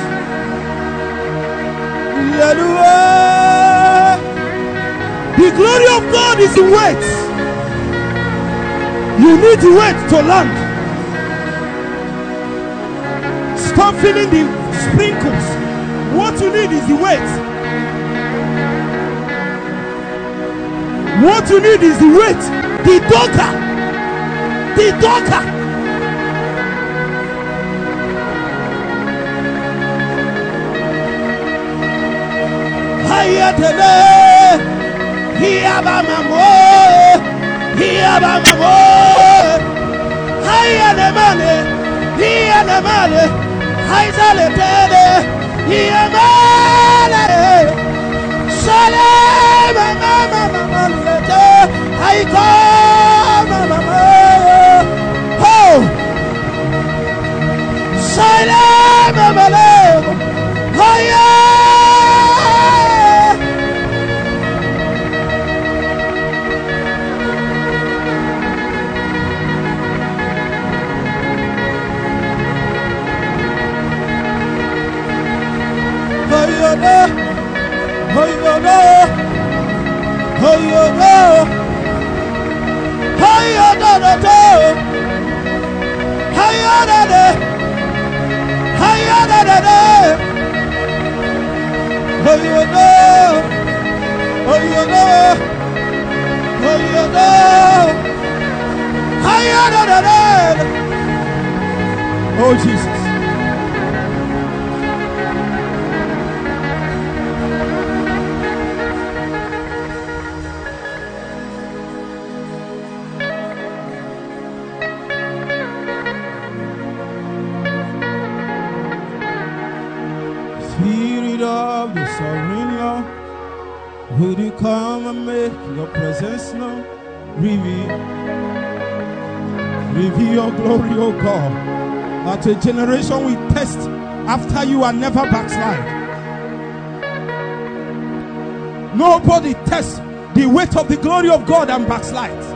Let the way. The glory of God is the weight. You need the weight to land. Stop feeling the sprinkles. What you need is the weight. What you need is the weight. The docker. The docker. Higher today. Here by my boy. Here by my boy. Higher the money. Here the money. Higher the money. Here money. Shalom, mama, I come, mama. Oh, Shalom, mama. Oh yeah. Oh Jesus. the sovereign Lord, would you come and make your presence known? Reveal your glory, O God, that a generation will test after you and never backslide. Nobody tests the weight of the glory of God and backslides.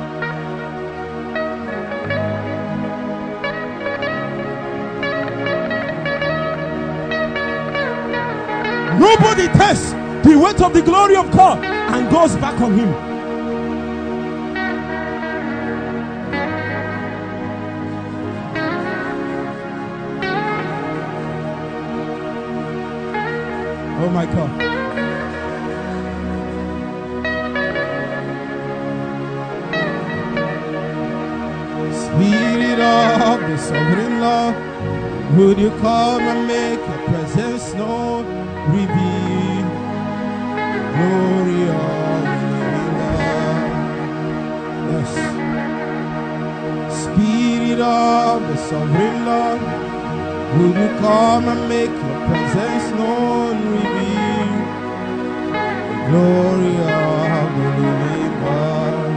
Nobody tests the weight of the glory of God and goes back on him. Oh my God. Spirit of the sovereign Lord, would you come and make your presence known? Reveal glory of God. Yes. Spirit of the sovereign Lord, would you come and make your presence known? Reveal the glory of the living God.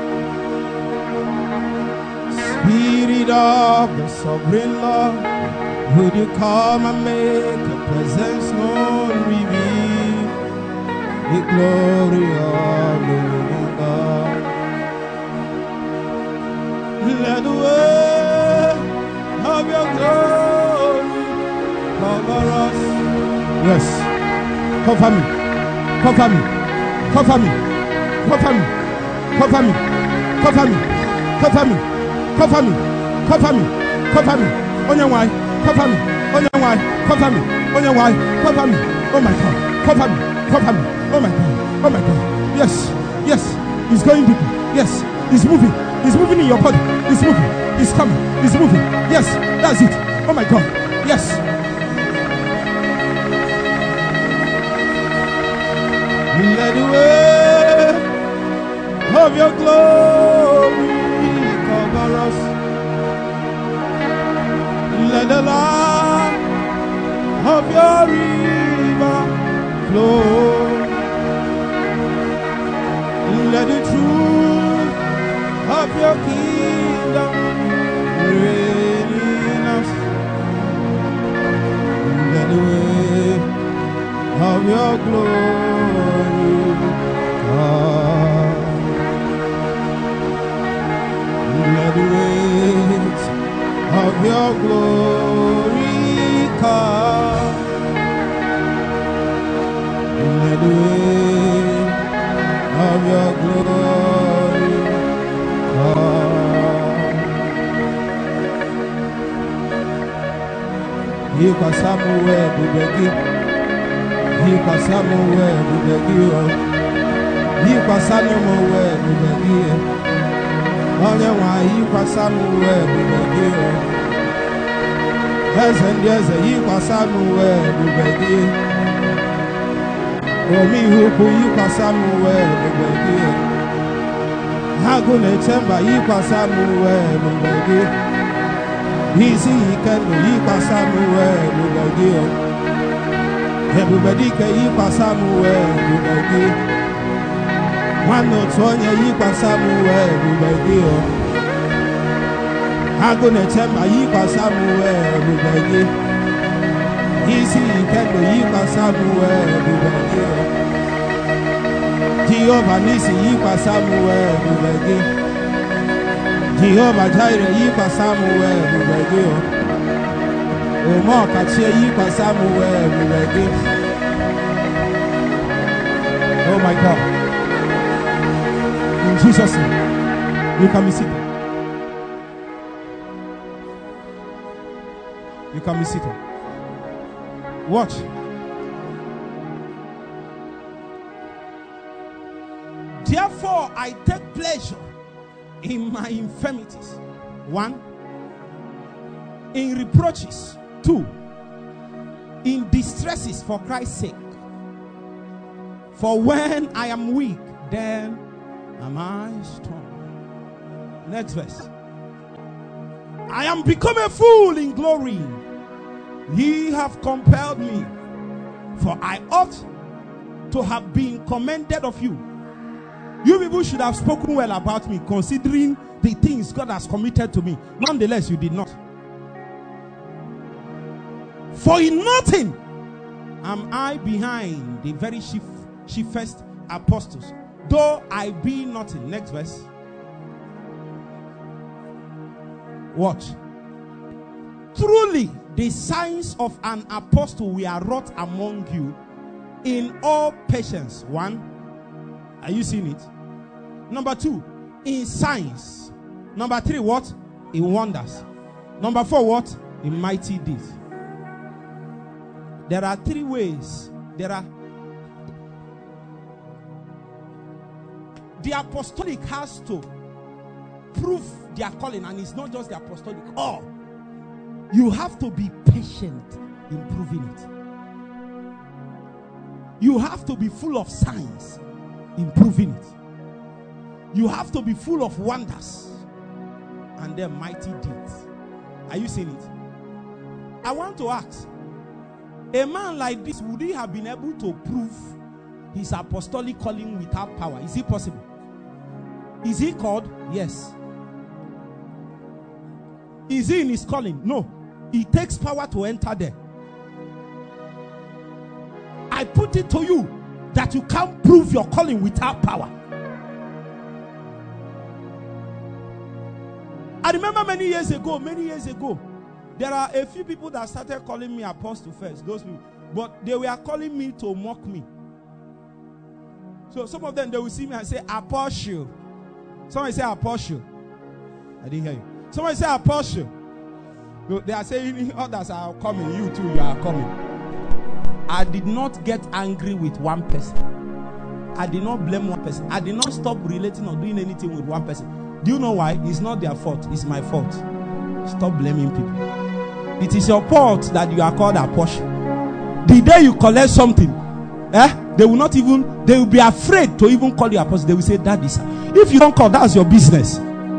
Spirit of the sovereign Lord, would you come and make your presence known? Reveal the glory of the living God. Let the way of your glory cover us. Yes. Cover me. Cover me. Cover me. Cover me. Cover me. Cover me. Cover me. Cover me. Cover me. Cover me. On your way. Cover me. On your way. Cover me. On your way. Cover me. Oh my God. Cover me. Cover me. Oh my God. Oh my God. Yes. Yes. He's going deeper. Yes. He's moving. He's moving in your body. He's moving. He's coming. He's moving. Yes. That's it. Oh my God. Yes. Let the way of your glory cover us. Let the light of your river flow. Let the truth of your kingdom reign in us. Let the way of your glory come. Let the weight of your glory come. Let the weight of your glory come. You can somewhere to begin. You can somewhere to begin. You can somewhere to begin. Only one you can somewhere to begin. Yes and yes, you can somewhere to begin. Oh me who you can somewhere to begin. How gonna temper you can somewhere to begin. Easy you can do you can somewhere to begin. Everybody can you can somewhere to begin. One no Tonya you can somewhere to begin. I'm gonna tell my you can somewhere to begin. Easy you can do you can somewhere to begin. Jehovah Nisi you can somewhere to begin. Jehovah Jireh you can somewhere to begin. Oh, more catchy, you can somewhere to begin. Oh my God. In Jesus' name, you can be seated. You can be seated. Watch. Therefore, I take pleasure in my infirmities. 1. In reproaches. 2. In distresses for Christ's sake. For when I am weak, then am I strong. Next verse. I am become a fool in glory. Ye have compelled me. For I ought to have been commended of you. You people should have spoken well about me, considering the things God has committed to me. Nonetheless, you did not. For in nothing am I behind the very chiefest apostles, though I be nothing. Next verse. Watch. Truly, the signs of an apostle were wrought among you in all patience. 1. Are you seeing it? Number 2, in signs. Number 3, what? In wonders. Number 4, what? In mighty deeds. There are 3 ways. The apostolic has to prove their calling, and it's not just the apostolic. You have to be patient in proving it. You have to be full of signs in proving it. You have to be full of wonders and then mighty deeds. Are you seeing it? I want to ask, a man like this, would he have been able to prove his apostolic calling without power? Is it possible? Is he called? Yes. Is he in his calling? No. It takes power to enter there. I put it to you that you can't prove your calling without power. I remember many years ago, there are a few people that started calling me apostle first, those people, but they were calling me to mock me. So some of them, they will see me and say, apostle. Somebody say apostle. I didn't hear you. Somebody say apostle. No, they are saying others are coming. You too, you are coming. I did not get angry with one person. I did not blame one person. I did not stop relating or doing anything with one person. Do you know why? It's not their fault. It's my fault. Stop blaming people. It is your fault that you are called apostle. The day you collect something, they will be afraid to even call you apostle. They will say, that is. If you don't call, that's your business.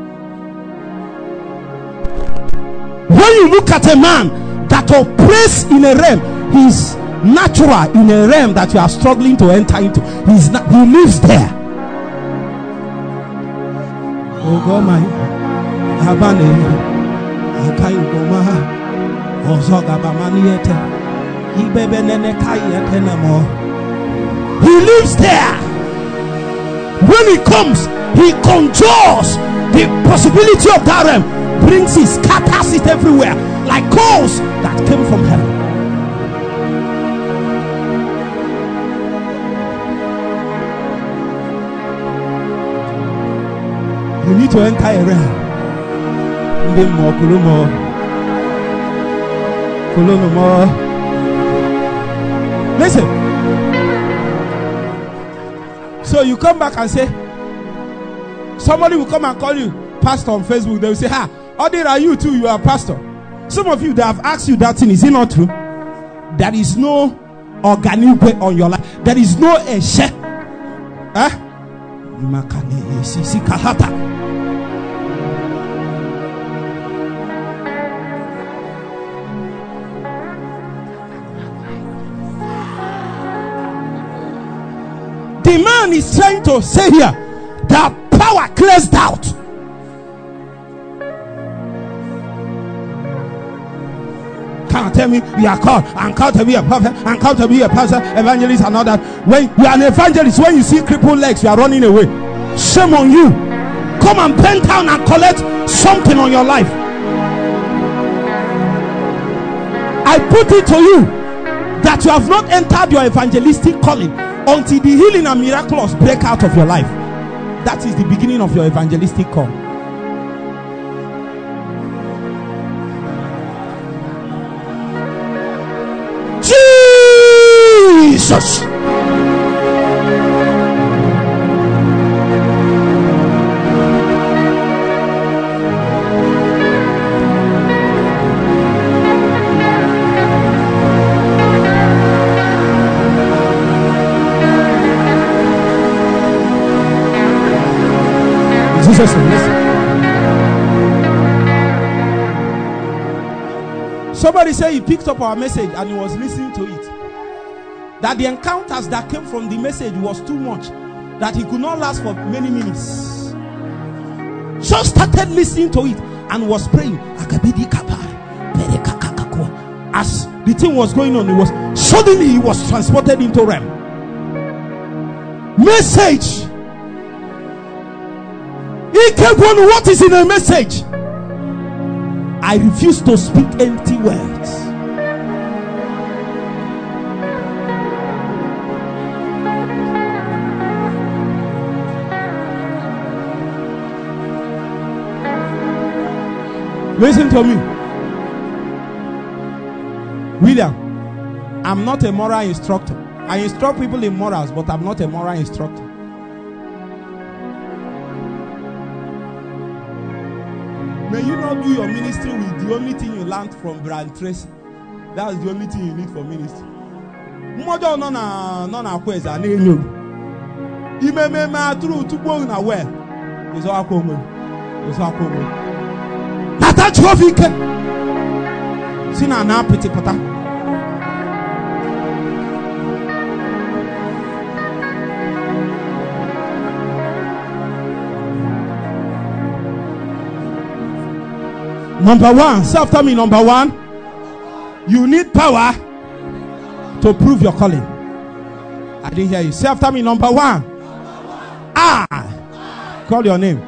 When you look at a man that operates in a realm, he's natural in a realm that you are struggling to enter into. He lives there. Oh God, my he lives there. When he comes, he conjures the possibility of that realm, brings it, scatters it everywhere like coals that came from heaven. You need to enter a realm. Listen. So you come back and say, somebody will come and call you pastor on Facebook. They will say, Odin, are you too? You are pastor. Some of you, they have asked you that thing. Is it not true? There is no organic way on your life. There is no eshe. The man is trying to say here that power clears doubt. Can't tell me you are called and called to be a prophet and called to be a pastor, evangelist, and all that. When you are an evangelist, when you see crippled legs, you are running away. Shame on you. Come and bend down and collect something on your life. I put it to you that you have not entered your evangelistic calling until the healing and miracles break out of your life. That is the beginning of your evangelistic call. Jesus. Jesus, listen. Somebody say he picked up our message and he was listening to it. that the encounters that came from the message was too much, that he could not last for many minutes. Just started listening to it and was praying. As the thing was going on, suddenly he was transported into realm. Message. What is in a message? I refuse to speak empty words. Listen to me, William. I'm not a moral instructor. I instruct people in morals, but I'm not a moral instructor. May you not do your ministry with the only thing you learned from Brian Tracy. That's the only thing you need for ministry. Number one, say after me. Number one, you need power to prove your calling. I didn't hear you. Say after me. Number one, I call your name.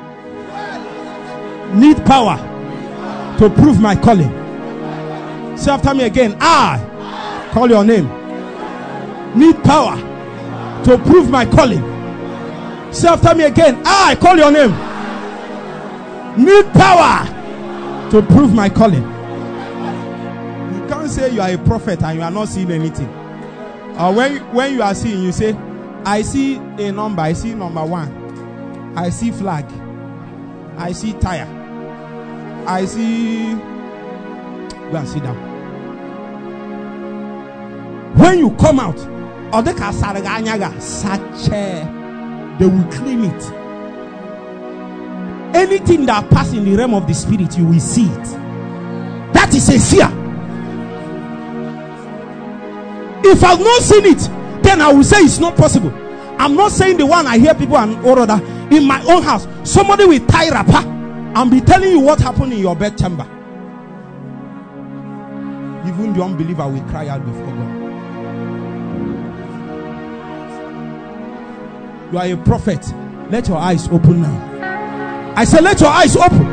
Need power to prove my calling. Say after me again. I call your name. Need power to prove my calling. Say after me again. I call your name. Need power to prove my calling. You can't say you are a prophet and you are not seeing anything. Or when you are seeing, you say, I see a number. I see number one. I see flag. I see tire. I see. Go and sit down. When you come out, they will claim it. Anything that passes in the realm of the spirit, you will see it. That is a seer. If I've not seen it, then I will say it's not possible. I'm not saying the one I hear people and all other. In my own house, somebody will tie wrapper and be telling you what happened in your bed chamber. Even the unbeliever will cry out before God. You are a prophet. Let your eyes open now. I said, let your eyes open.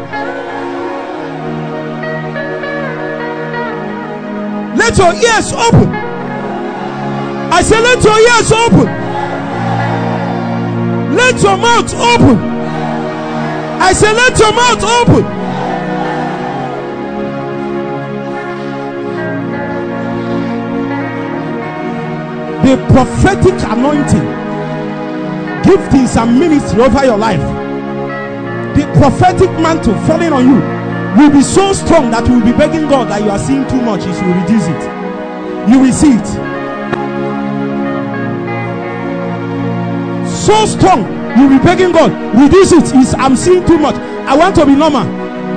Let your ears open. I said, let your ears open. Let your mouth open. I said, let your mouth open. The prophetic anointing, giftings and ministry over your life, the prophetic mantle falling on you will be so strong that you will be begging God that you are seeing too much. He should reduce it. You will see it. So strong, you will be begging God, reduce it. I'm seeing too much. I want to be normal.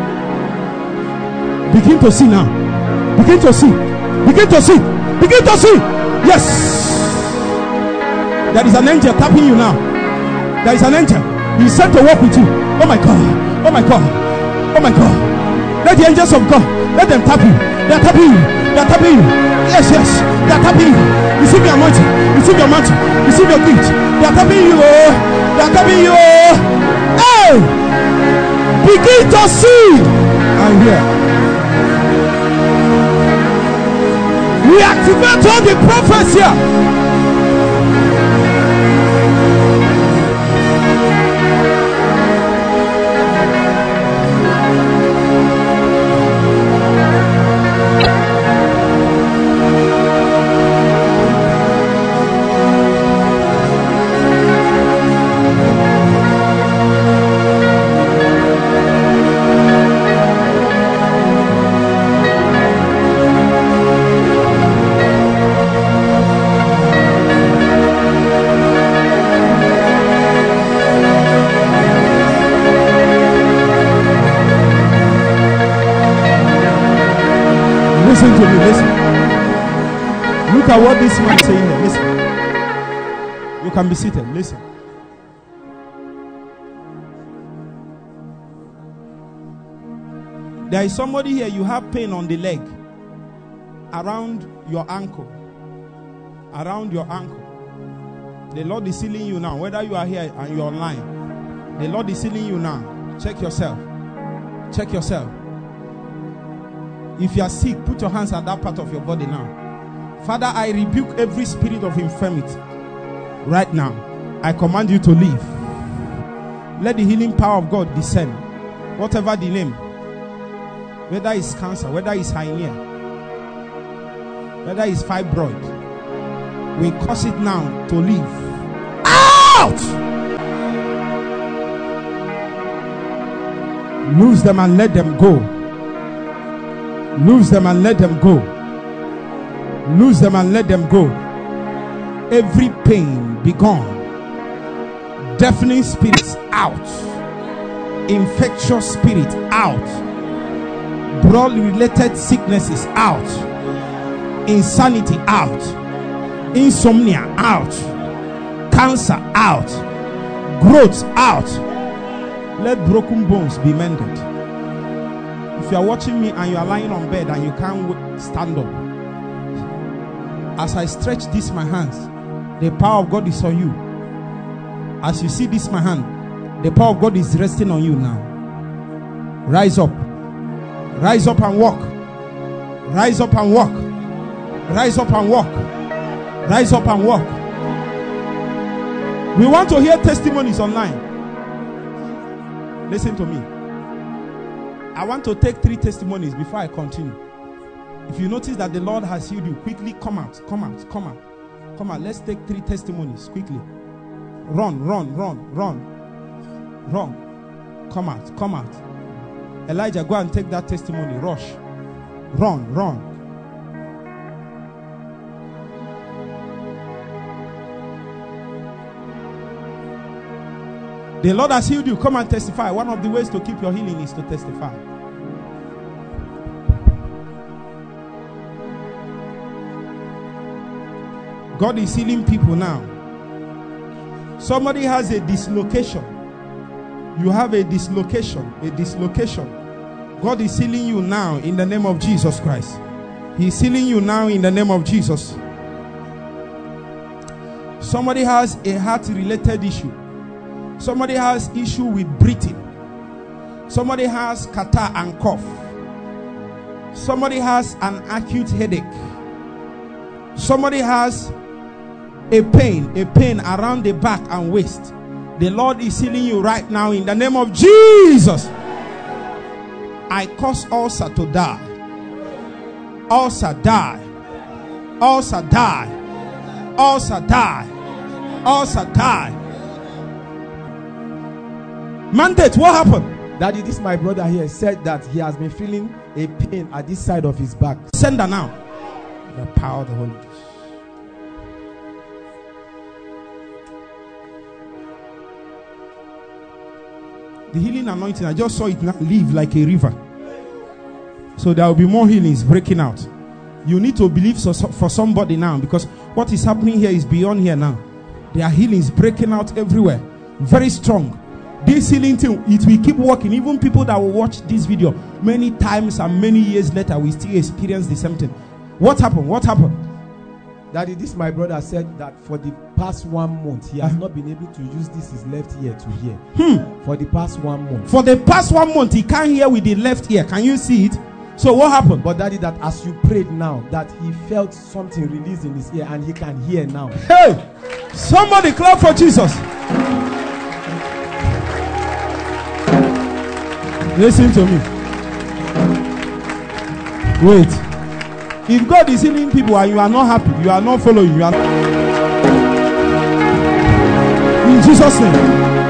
Begin to see now. Begin to see. Begin to see. Begin to see. Yes. There is an angel tapping you now. There is an angel. He said to walk with you. Oh my God. Oh my God. Oh my God. Let the angels of God, let them tap you. They are tapping you. They are tapping you. Yes, yes. They are tapping you. Receive your anointing. Receive your mantle. Receive your gift. They are tapping you. They are tapping you. Hey! Begin to see. I'm here. We activate all the prophets here. Listen to me, listen. Look at what this man is saying here. Listen. You can be seated. Listen. There is somebody here, you have pain on the leg, around your ankle. Around your ankle. The Lord is healing you now. Whether you are here and you're online, the Lord is healing you now. Check yourself. Check yourself. If you are sick, put your hands at that part of your body now. Father, I rebuke every spirit of infirmity right now. I command you to leave. Let the healing power of God descend. Whatever the name, whether it's cancer, whether it's hernia, whether it's fibroid, we cause it now to leave. Out! Lose them and let them go. Lose them and let them go. Lose them and let them go. Every pain be gone. Deafening spirits out. Infectious spirit out. Blood related sicknesses out. Insanity out. Insomnia out. Cancer out. Growth out. Let broken bones be mended. If you are watching me and you are lying on bed and you can't stand up, as I stretch this my hands, the power of God is on you. As you see this my hand, the power of God is resting on you now. Rise up. Rise up and walk. Rise up and walk. Rise up and walk. Rise up and walk. We want to hear testimonies online. Listen to me. I want to take 3 testimonies before I continue. If you notice that the Lord has healed you, quickly come out. Come out. Come out. Come out. Let's take 3 testimonies quickly. Run, run, run, run. Run. Come out. Come out. Elijah, go and take that testimony. Rush. Run, run. The Lord has healed you. Come and testify. One of the ways to keep your healing is to testify. God is healing people now. Somebody has a dislocation. You have a dislocation. A dislocation. God is healing you now in the name of Jesus Christ. He is healing you now in the name of Jesus. Somebody has a heart-related issue. Somebody has issue with breathing. Somebody has catarrh and cough. Somebody has an acute headache. Somebody has a pain around the back and waist. The Lord is healing you right now in the name of Jesus. I cause ulcer to die. Ulcer die. Ulcer die. Ulcer die. Ulcer die. Mandate, what happened? Daddy, this my brother here said that he has been feeling a pain at this side of his back. Send her now. The power of the Holy Ghost. The healing anointing, I just saw it now leave like a river. So there will be more healings breaking out. You need to believe for somebody now, because what is happening here is beyond here now. There are healings breaking out everywhere. Very strong. This healing thing, it will keep working. Even people that will watch this video many times and many years later will still experience the same thing. What happened? What happened? Daddy, this my brother said that for the past 1 month he has not been able to use this his left ear to hear. For the past 1 month. For the past 1 month he can't hear with the left ear. Can you see it? So what happened? But Daddy, that as you prayed now, that he felt something released in his ear and he can hear now. Hey! Somebody clap for Jesus. Listen to me. Wait. If God is healing people and you are not happy, you are not following, you are in Jesus' name.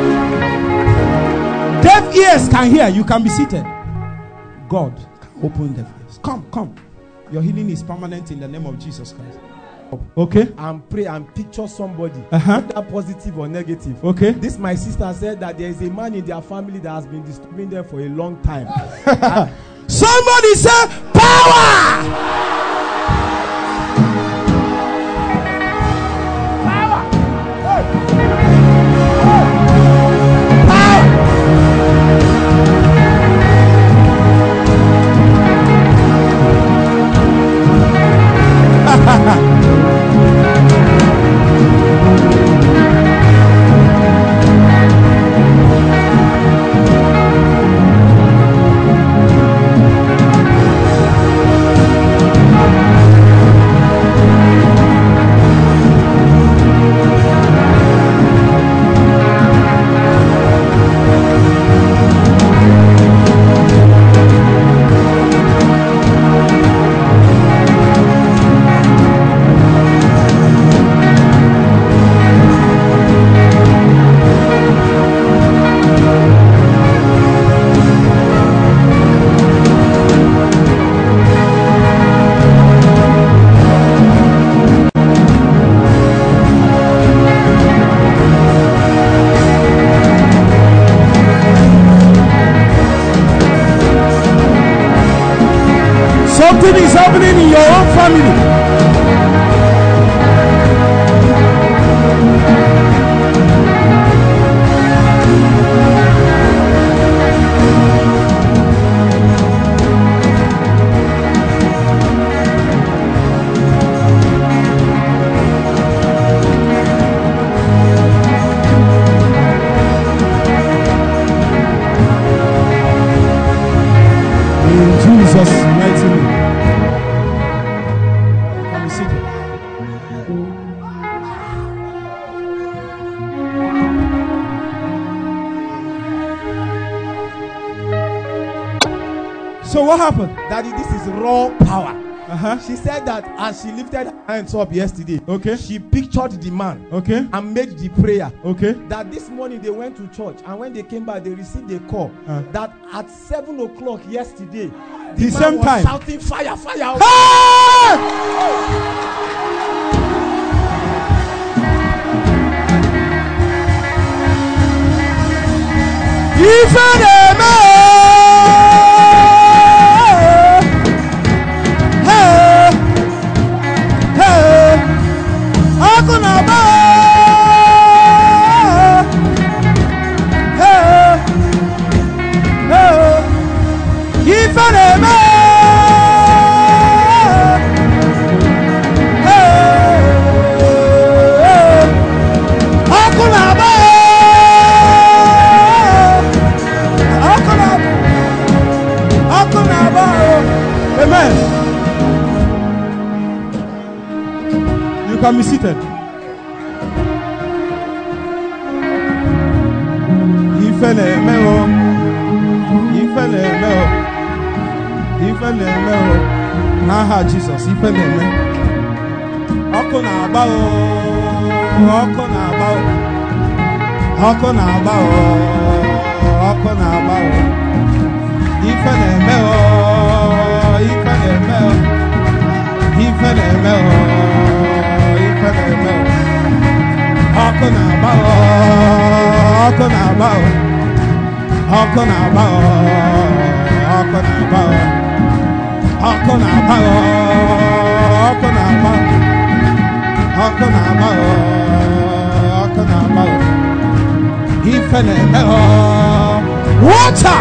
Deaf ears can hear. You can be seated. God can open deaf ears. Come. Your healing is permanent in the name of Jesus Christ. Okay. And pray and picture somebody, whether positive or negative. Okay. This my sister said that there is a man in their family that has been disturbing them for a long time. Somebody say power. Something is happening in your own family. Jesus' mighty name. Can you see it? So what happened? Daddy, this is raw power. Uh-huh. She said that as she lifted her hands up yesterday, Okay. she pictured the man Okay. and made the prayer. Okay. That this morning they went to church, and when they came back, they received a call that at 7 o'clock yesterday, The man same was time. shouting fire, fire. Amen. You can be seated. Aha, Jesus. Ọkụ na-agba o. Ọkụ na-agba o. Ọkụ na-agba o. Ọkụ na-agba o. Ife na-eme o. Ife na-eme o. Ife na-eme o. Ife na-eme o. Ọkụ na-agba o. Ọkụ na-agba o. Ọkụ na-agba o. Ọkụ na-agba o. Ọkụ na-agba o. Ọkụ na-agba o. Ọkụ na-agba o. Ọkụ na-agba o. Ife na-eme o. Water.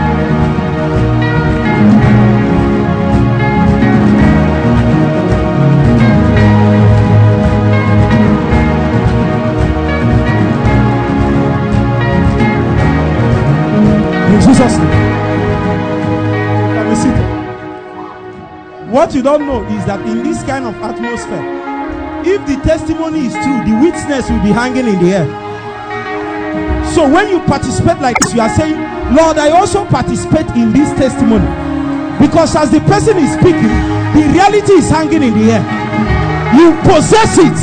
In Jesus' name. Can we sit? What you don't know is that in this kind of atmosphere, if the testimony is true, the witness will be hanging in the air. So when you participate like this, you are saying, Lord, I also participate in this testimony. Because as the person is speaking, the reality is hanging in the air. You possess it.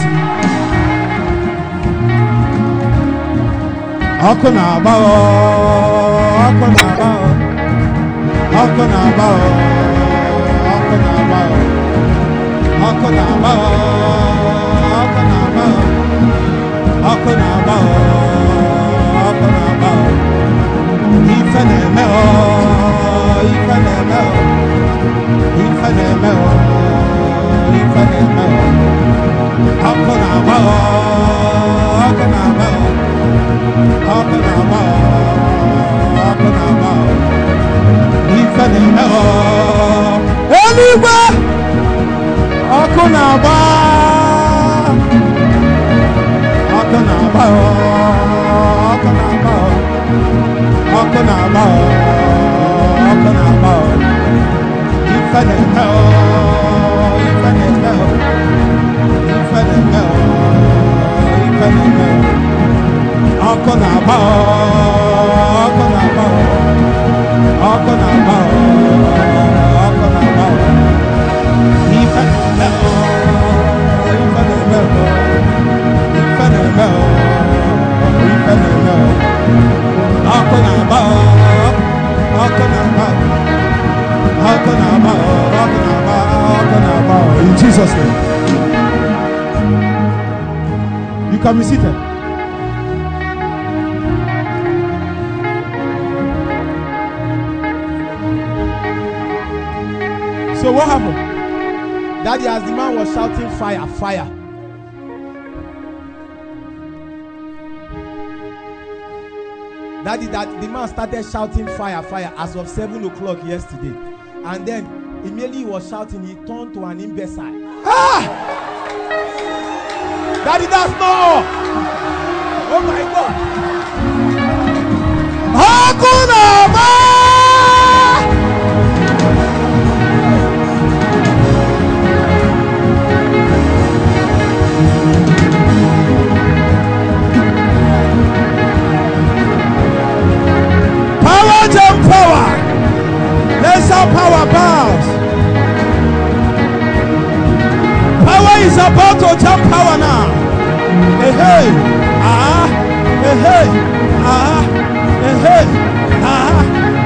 Akona bao, akona bao, akona bao, akona bao, akona bao, akona bao, akona bao, akona bao. Ifene meo, ifene meo, ifene meo, ifene meo. Akona bao, akona bao. Akona bao, akona bao. Ifene meo, Eluigwe. Akona bao, akona bao, akona bao, akona bao, akona bao. Ifene meo, ifene meo, ifene meo, ifene meo. Akona bao, akona bao, akona bao, akona bao. Ifene meo, ifene meo, ifene meo, ifene meo. Akona bao, akona bao, akona bao, akona bao, akona bao. In Jesus' name. You can be seated. So what happened? Daddy, as the man was shouting fire, fire. Daddy, that the man started shouting fire, fire as of 7 o'clock yesterday. And then immediately he was shouting, he turned to an imbecile. Ah! Daddy, that's not all. Oh my God. Hakuna ma! Power jump power. Let's have power bows. Power is about to jump power now. Hey, hey. Ah. Hey, hey. Ah. Hey, hey. Ah.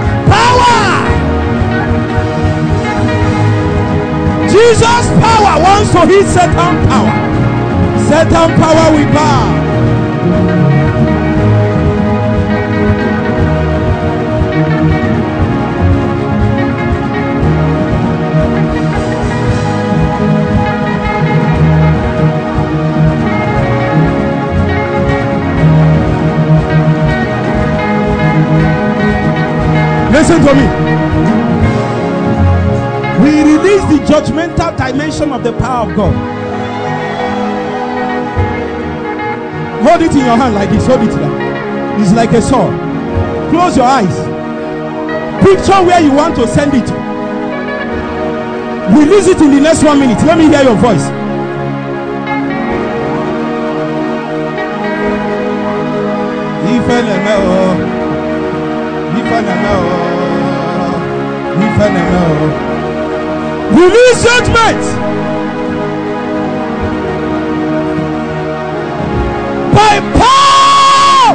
Power. Jesus' power wants to hit Satan power. Satan power we bow. Listen to me. We release the judgmental dimension of the power of God. Hold it in your hand like this. Hold it like. It's like a sword. Close your eyes. Picture where you want to send it to. Release it in the next 1 minute. Let me hear your voice. Release judgment by power.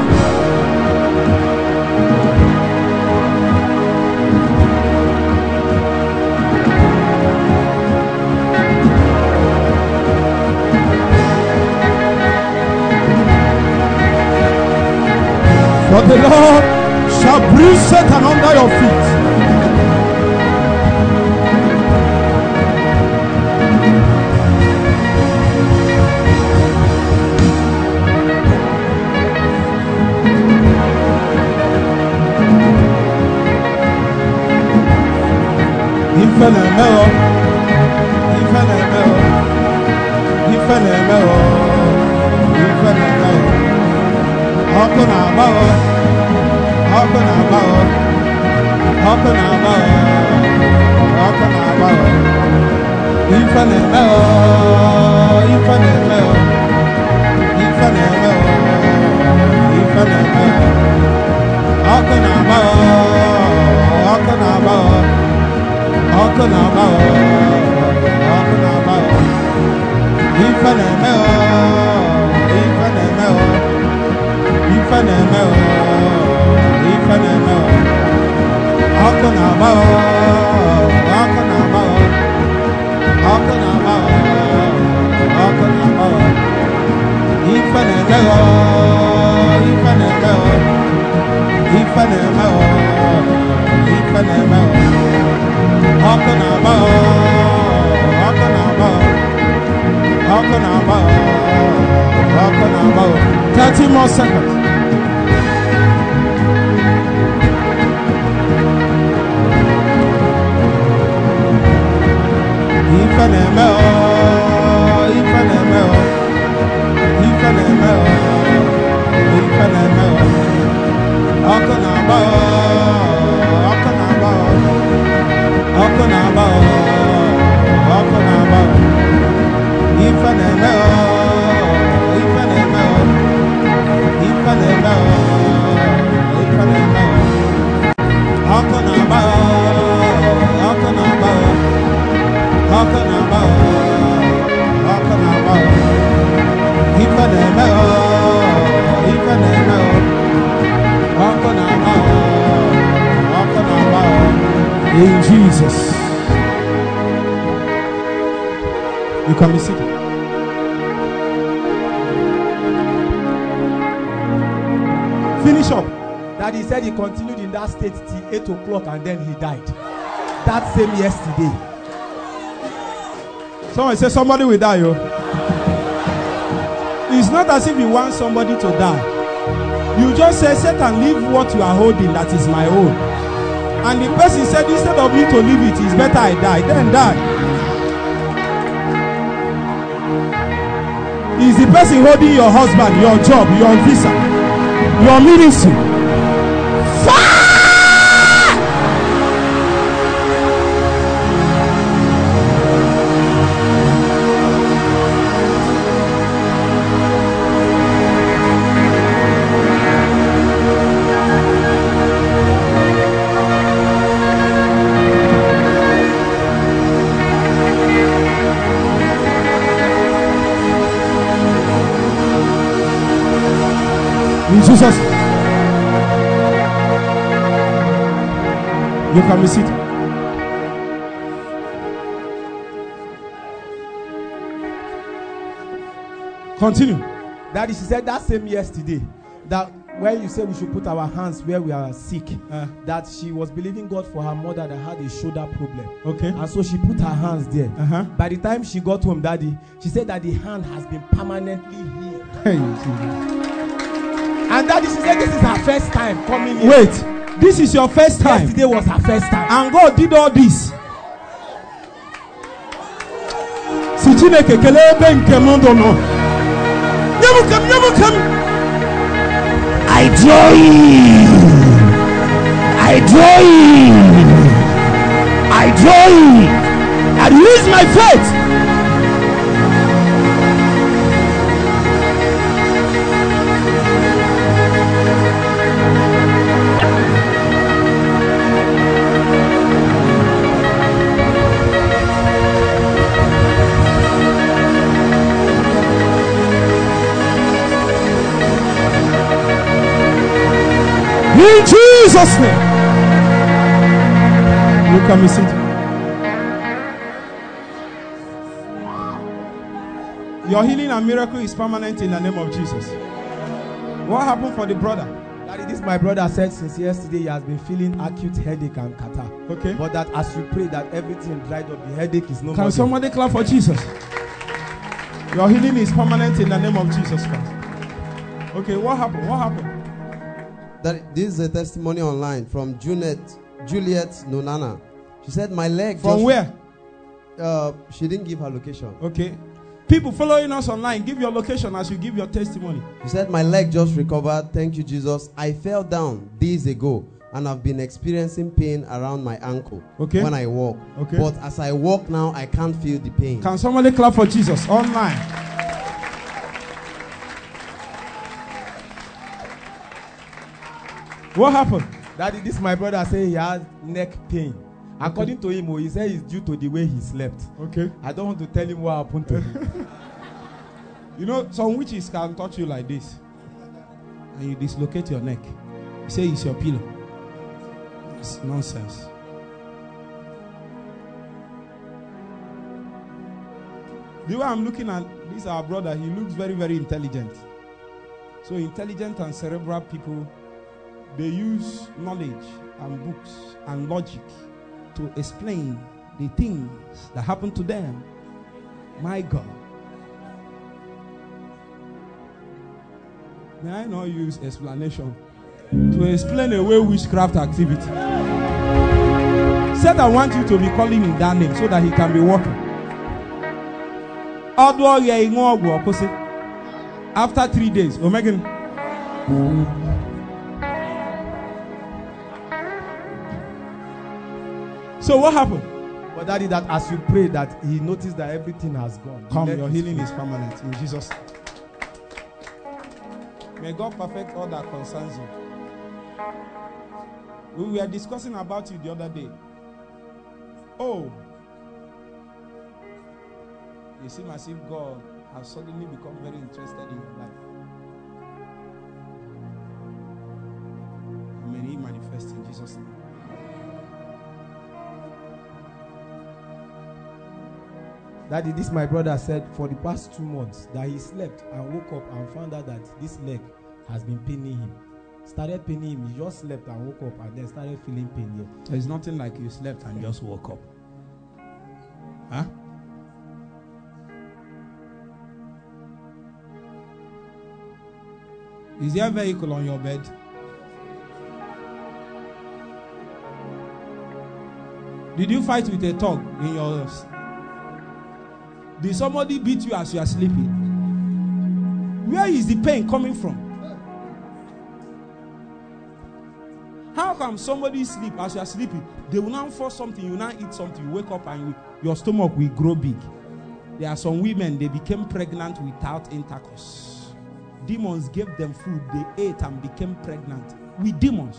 For the Lord shall bruise Satan under your feet. In Jesus. You can be seated. Finish up. That he said he continued in that state till 8 o'clock and then he died. That same yesterday. Someone say somebody will die, yo. It's not as if you want somebody to die. You just say, Satan, leave what you are holding, that is my own. And the person said, instead of you to leave it, it's better I die. Then die. Is the person holding your husband, your job, your visa, your ministry? Fire! Jesus, you can be seated. Continue. Daddy, she said that same yesterday, that when you said we should put our hands where we are sick, that she was believing God for her mother that had a shoulder problem. Okay. And so she put her hands there. By the time she got home, Daddy, she said that the hand has been permanently healed. Hey, and Daddy, she said this is her first time coming here. Wait, this is your first time? Yesterday was her first time. And God did all this. I draw in. I draw in. I draw in. I release my faith. In Jesus' name. You come and sit. Your healing and miracle is permanent in the name of Jesus. What happened for the brother? Daddy, this my brother said since yesterday he has been feeling acute headache and catarrh. Okay. But that as you pray that everything dried up, the headache is no more. Can somebody clap for Jesus? Your healing is permanent in the name of Jesus Christ. Okay, what happened? What happened? That this is a testimony online from Juliet Nonana. She said my leg. From where? She didn't give her location. Okay. People following us online, give your location as you give your testimony. She said my leg just recovered. Thank you, Jesus. I fell down days ago and I've been experiencing pain around my ankle when I walk. Okay. But as I walk now, I can't feel the pain. Can somebody clap for Jesus online? What happened? Daddy, this my brother say he has neck pain. According to him, he said it's due to the way he slept. Okay. I don't want to tell him what happened to him. You know, some witches can touch you like this, and you dislocate your neck. You say it's your pillow. It's nonsense. The way I'm looking at this, our brother, he looks very, very intelligent. So intelligent and cerebral people, they use knowledge and books and logic to explain the things that happen to them. My God. May I not use explanation to explain away witchcraft activity? Said I want you to be calling him that name so that he can be working. After 3 days, Omegan. So what happened? But Daddy, that as you pray, that he noticed that everything has gone. Come, your healing is permanent in Jesus' name. May God perfect all that concerns you. We were discussing about you the other day. Oh, you seem as if God has suddenly become very interested in your life. May He manifest in Jesus' name. Daddy, this my brother said for the past 2 months that he slept and woke up and found out that this leg has been paining him. Started paining him. He just slept and woke up and then started feeling pain here. There's nothing like you slept and just woke up. Huh? Is there a vehicle on your bed? Did you fight with a thug in your house? Did somebody beat you as you are sleeping? Where is the pain coming from? How come somebody sleep as you are sleeping? They will now force something, you now eat something, you wake up and your stomach will grow big. There are some women, they became pregnant without intercourse. Demons gave them food, they ate and became pregnant with demons.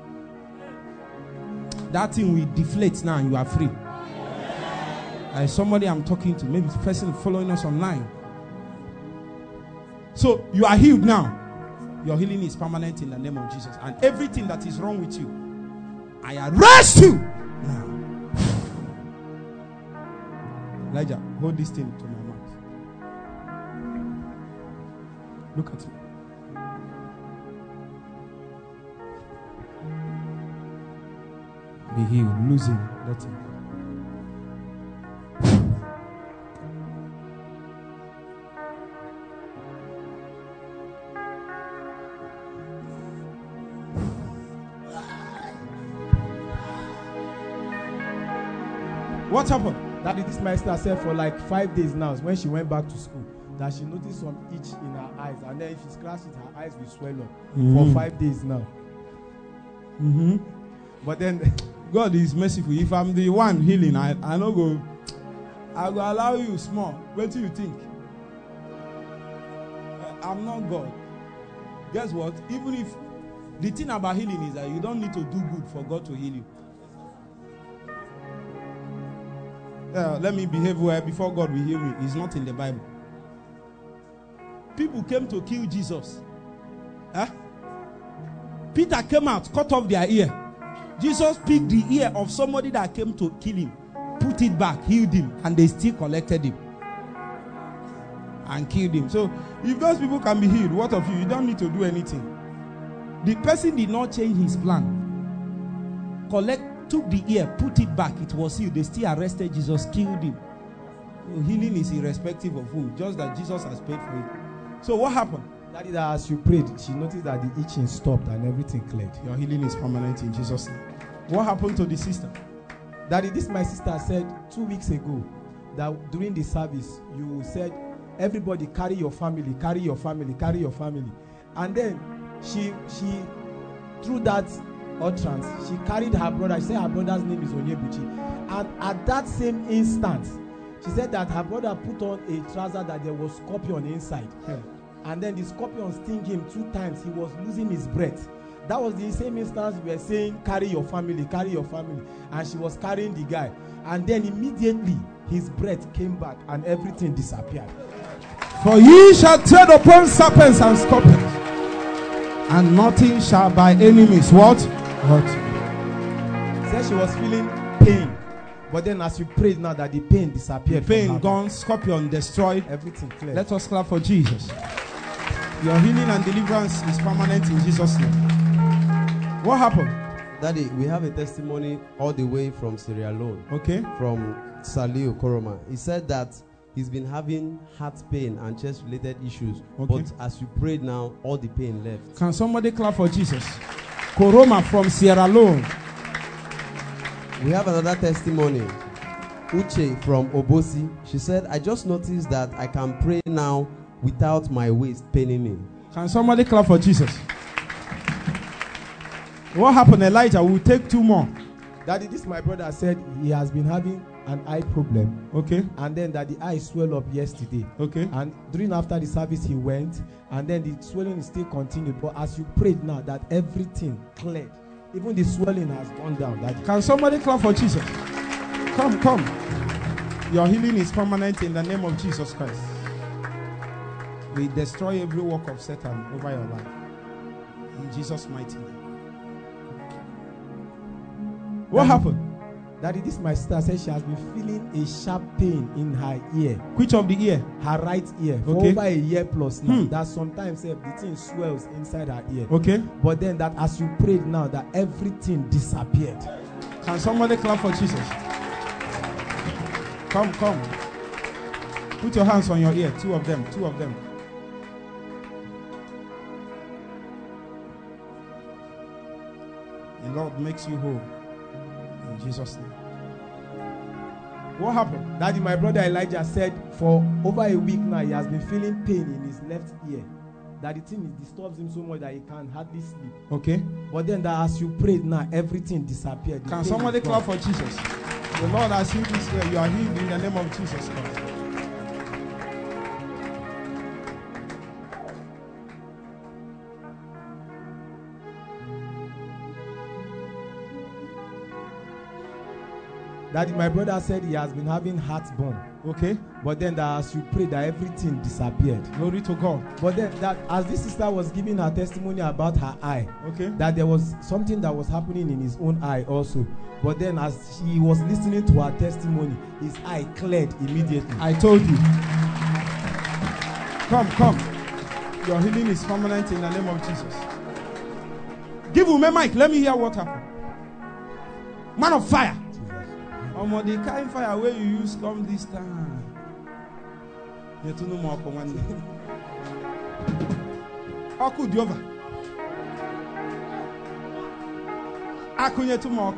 That thing will deflate now and you are free. Somebody I'm talking to, maybe the person following us online. So you are healed now. Your healing is permanent in the name of Jesus. And everything that is wrong with you, I arrest you now. Elijah, hold this thing to my mouth. Look at me. Be healed. Lose him. Let him. What happened? That this my sister said for like 5 days now, when she went back to school, that she noticed some itch in her eyes, and then if she scratched it, her eyes will swell up for 5 days now. But then God is merciful. If I'm the one healing, I no go. I will allow you small. What do you think? I'm not God. Guess what? Even if the thing about healing is that you don't need to do good for God to heal you. Let me behave well before God will heal me. It's not in the Bible. People came to kill Jesus. Peter came out, cut off their ear. Jesus picked the ear of somebody that came to kill him, put it back, healed him, and they still collected him and killed him. So if those people can be healed, what of you? You don't need to do anything. The person did not change his plan. Took the ear, put it back, it was healed. They still arrested Jesus, killed him. Healing is irrespective of who, just that Jesus has paid for it. So what happened? That is that as you prayed, she noticed that the itching stopped and everything cleared. Your healing is permanent in Jesus' name. What happened to the sister? Daddy, this my sister said 2 weeks ago that during the service you said everybody carry your family, carry your family, carry your family. And then she through that utterance, she carried her brother. She said her brother's name is Onyebuchi. And at that same instant, she said that her brother put on a trouser that there was scorpion inside. And then the scorpion sting him 2 times. He was losing his breath. That was the same instance we were saying, carry your family, carry your family. And she was carrying the guy. And then immediately, his breath came back and everything disappeared. For ye shall tread upon serpents and scorpions, and nothing shall by any means what? She said she was feeling pain. But then as you prayed now that the pain disappeared. The pain gone, scorpion destroyed. Everything clear. Let us clap for Jesus. Your healing and deliverance is permanent in Jesus' name. What happened? Daddy, we have a testimony all the way from Sierra Leone. Okay. From Saliu Koroma. He said that he's been having heart pain and chest-related issues. Okay. But as you prayed now, all the pain left. Can somebody clap for Jesus? Koroma from Sierra Leone. We have another testimony. Uche from Obosi. She said, I just noticed that I can pray now without my waist paining me. Can somebody clap for Jesus? What happened, Elijah? We'll take 2 more. Daddy, this my brother said he has been having an eye problem. Okay. And then that the eye swelled up yesterday. Okay. And after the service he went, and then the swelling still continued. But as you prayed now, that everything cleared. Even the swelling has gone down. Daddy. Can somebody clap for Jesus? Come. Your healing is permanent in the name of Jesus Christ. We destroy every work of Satan over your life. In Jesus' mighty name. What happened? Daddy, this my sister said she has been feeling a sharp pain in her ear. Which of the ear? Her right ear. For over a year plus now. That sometimes the thing swells inside her ear. Okay. But then that as you prayed now, that everything disappeared. Can somebody clap for Jesus? Come. Put your hands on your ear. 2 of them. Lord makes you whole. In Jesus' name. What happened? Daddy, my brother Elijah said for over a week now he has been feeling pain in his left ear. That the thing disturbs him so much that he can hardly sleep. Okay. But then that as you prayed now, everything disappeared. Can somebody clap for Jesus? The Lord has healed this ear. You are healed in the name of Jesus Christ. Daddy, my brother said he has been having heartburn. Okay. But then that as you prayed that everything disappeared. Glory to God. But then that as this sister was giving her testimony about her eye, okay, that there was something that was happening in his own eye also. But then as she was listening to her testimony, his eye cleared immediately. I told you. Come. Your healing is permanent in the name of Jesus. Give him a mic. Let me hear what happened. Man of fire. The kind of fire where you use come this time. You to know more one day. Aku diova. Aku yetu more.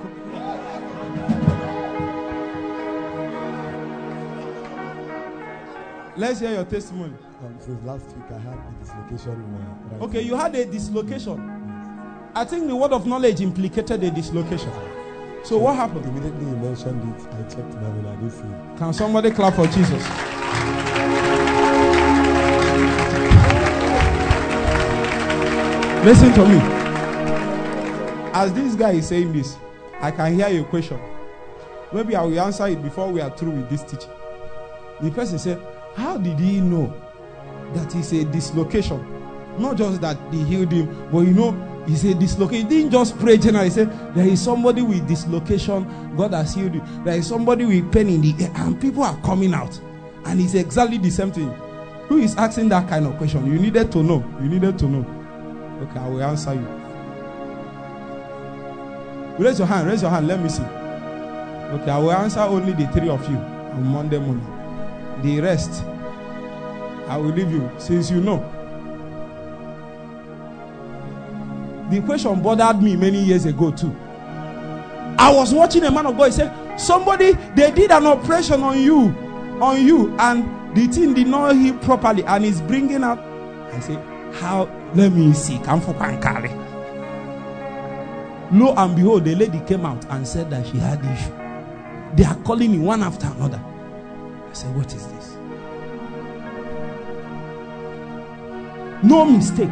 Let's hear your testimony. Since last week, I had a dislocation in my right. Okay, you had a dislocation. Yes. I think the word of knowledge implicated a dislocation. So what happened? Immediately you mentioned it, I checked my and I didn't see it. Can somebody clap for Jesus? Listen to me. As this guy is saying this, I can hear your question. Maybe I will answer it before we are through with this teaching. The person said, how did he know that it's a dislocation? Not just that they healed him, but he said dislocation. He didn't just pray generally. He said, there is somebody with dislocation. God has healed you. There is somebody with pain in the ear. And people are coming out. And it's exactly the same thing. Who is asking that kind of question? You needed to know. Okay, I will answer you. Raise your hand. Let me see. Okay, I will answer only the three of you on Monday morning. The rest, I will leave you since you know. The question bothered me many years ago too. I was watching a man of God. He said, somebody, they did an operation on you, and the thing did not heal properly, and it's bringing out. I said, how? Let me see. Come for Pankari. Lo and behold, the lady came out and said that she had issue. They are calling me one after another. I said, what is this? No mistake.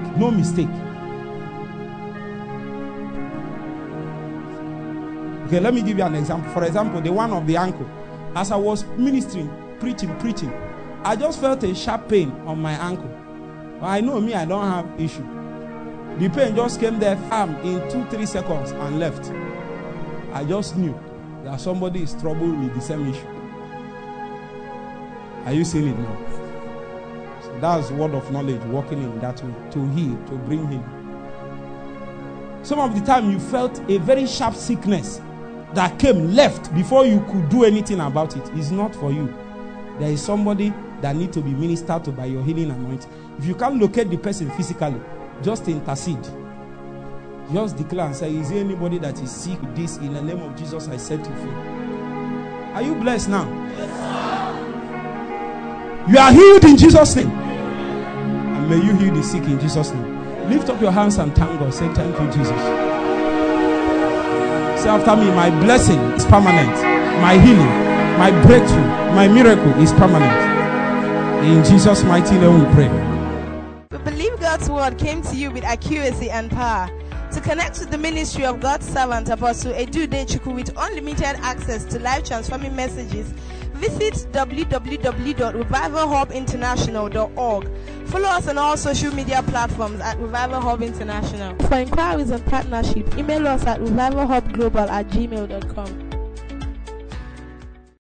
Okay, let me give you an example. For example, the one of the ankle. As I was ministering, preaching, I just felt a sharp pain on my ankle. But I know me, I don't have issue. The pain just came there in 2-3 seconds and left. I just knew that somebody is troubled with the same issue. Are you seeing it now? So that's word of knowledge working in that way to heal, to bring healing. Some of the time you felt a very sharp sickness that came left before you could do anything about it. It's not for you. There is somebody that needs to be ministered to by your healing anointing. If you can't locate the person physically, just intercede. Just declare and say, is there anybody that is sick with this? In the name of Jesus, I set you free. Are you blessed now? Yes, sir. You are healed in Jesus' name. And may you heal the sick in Jesus' name. Lift up your hands and thank God. Say, thank you, Jesus. Say after me, my blessing is permanent. My healing, my breakthrough, my miracle is permanent. In Jesus' mighty name we pray. We believe God's word came to you with accuracy and power. To connect with the ministry of God's servant, Apostle Edu Dechuku, with unlimited access to life-transforming messages, visit www.revivalhubinternational.org. Follow us on all social media platforms at Revival Hub International. For inquiries and partnership, email us at revivalhubglobal@gmail.com.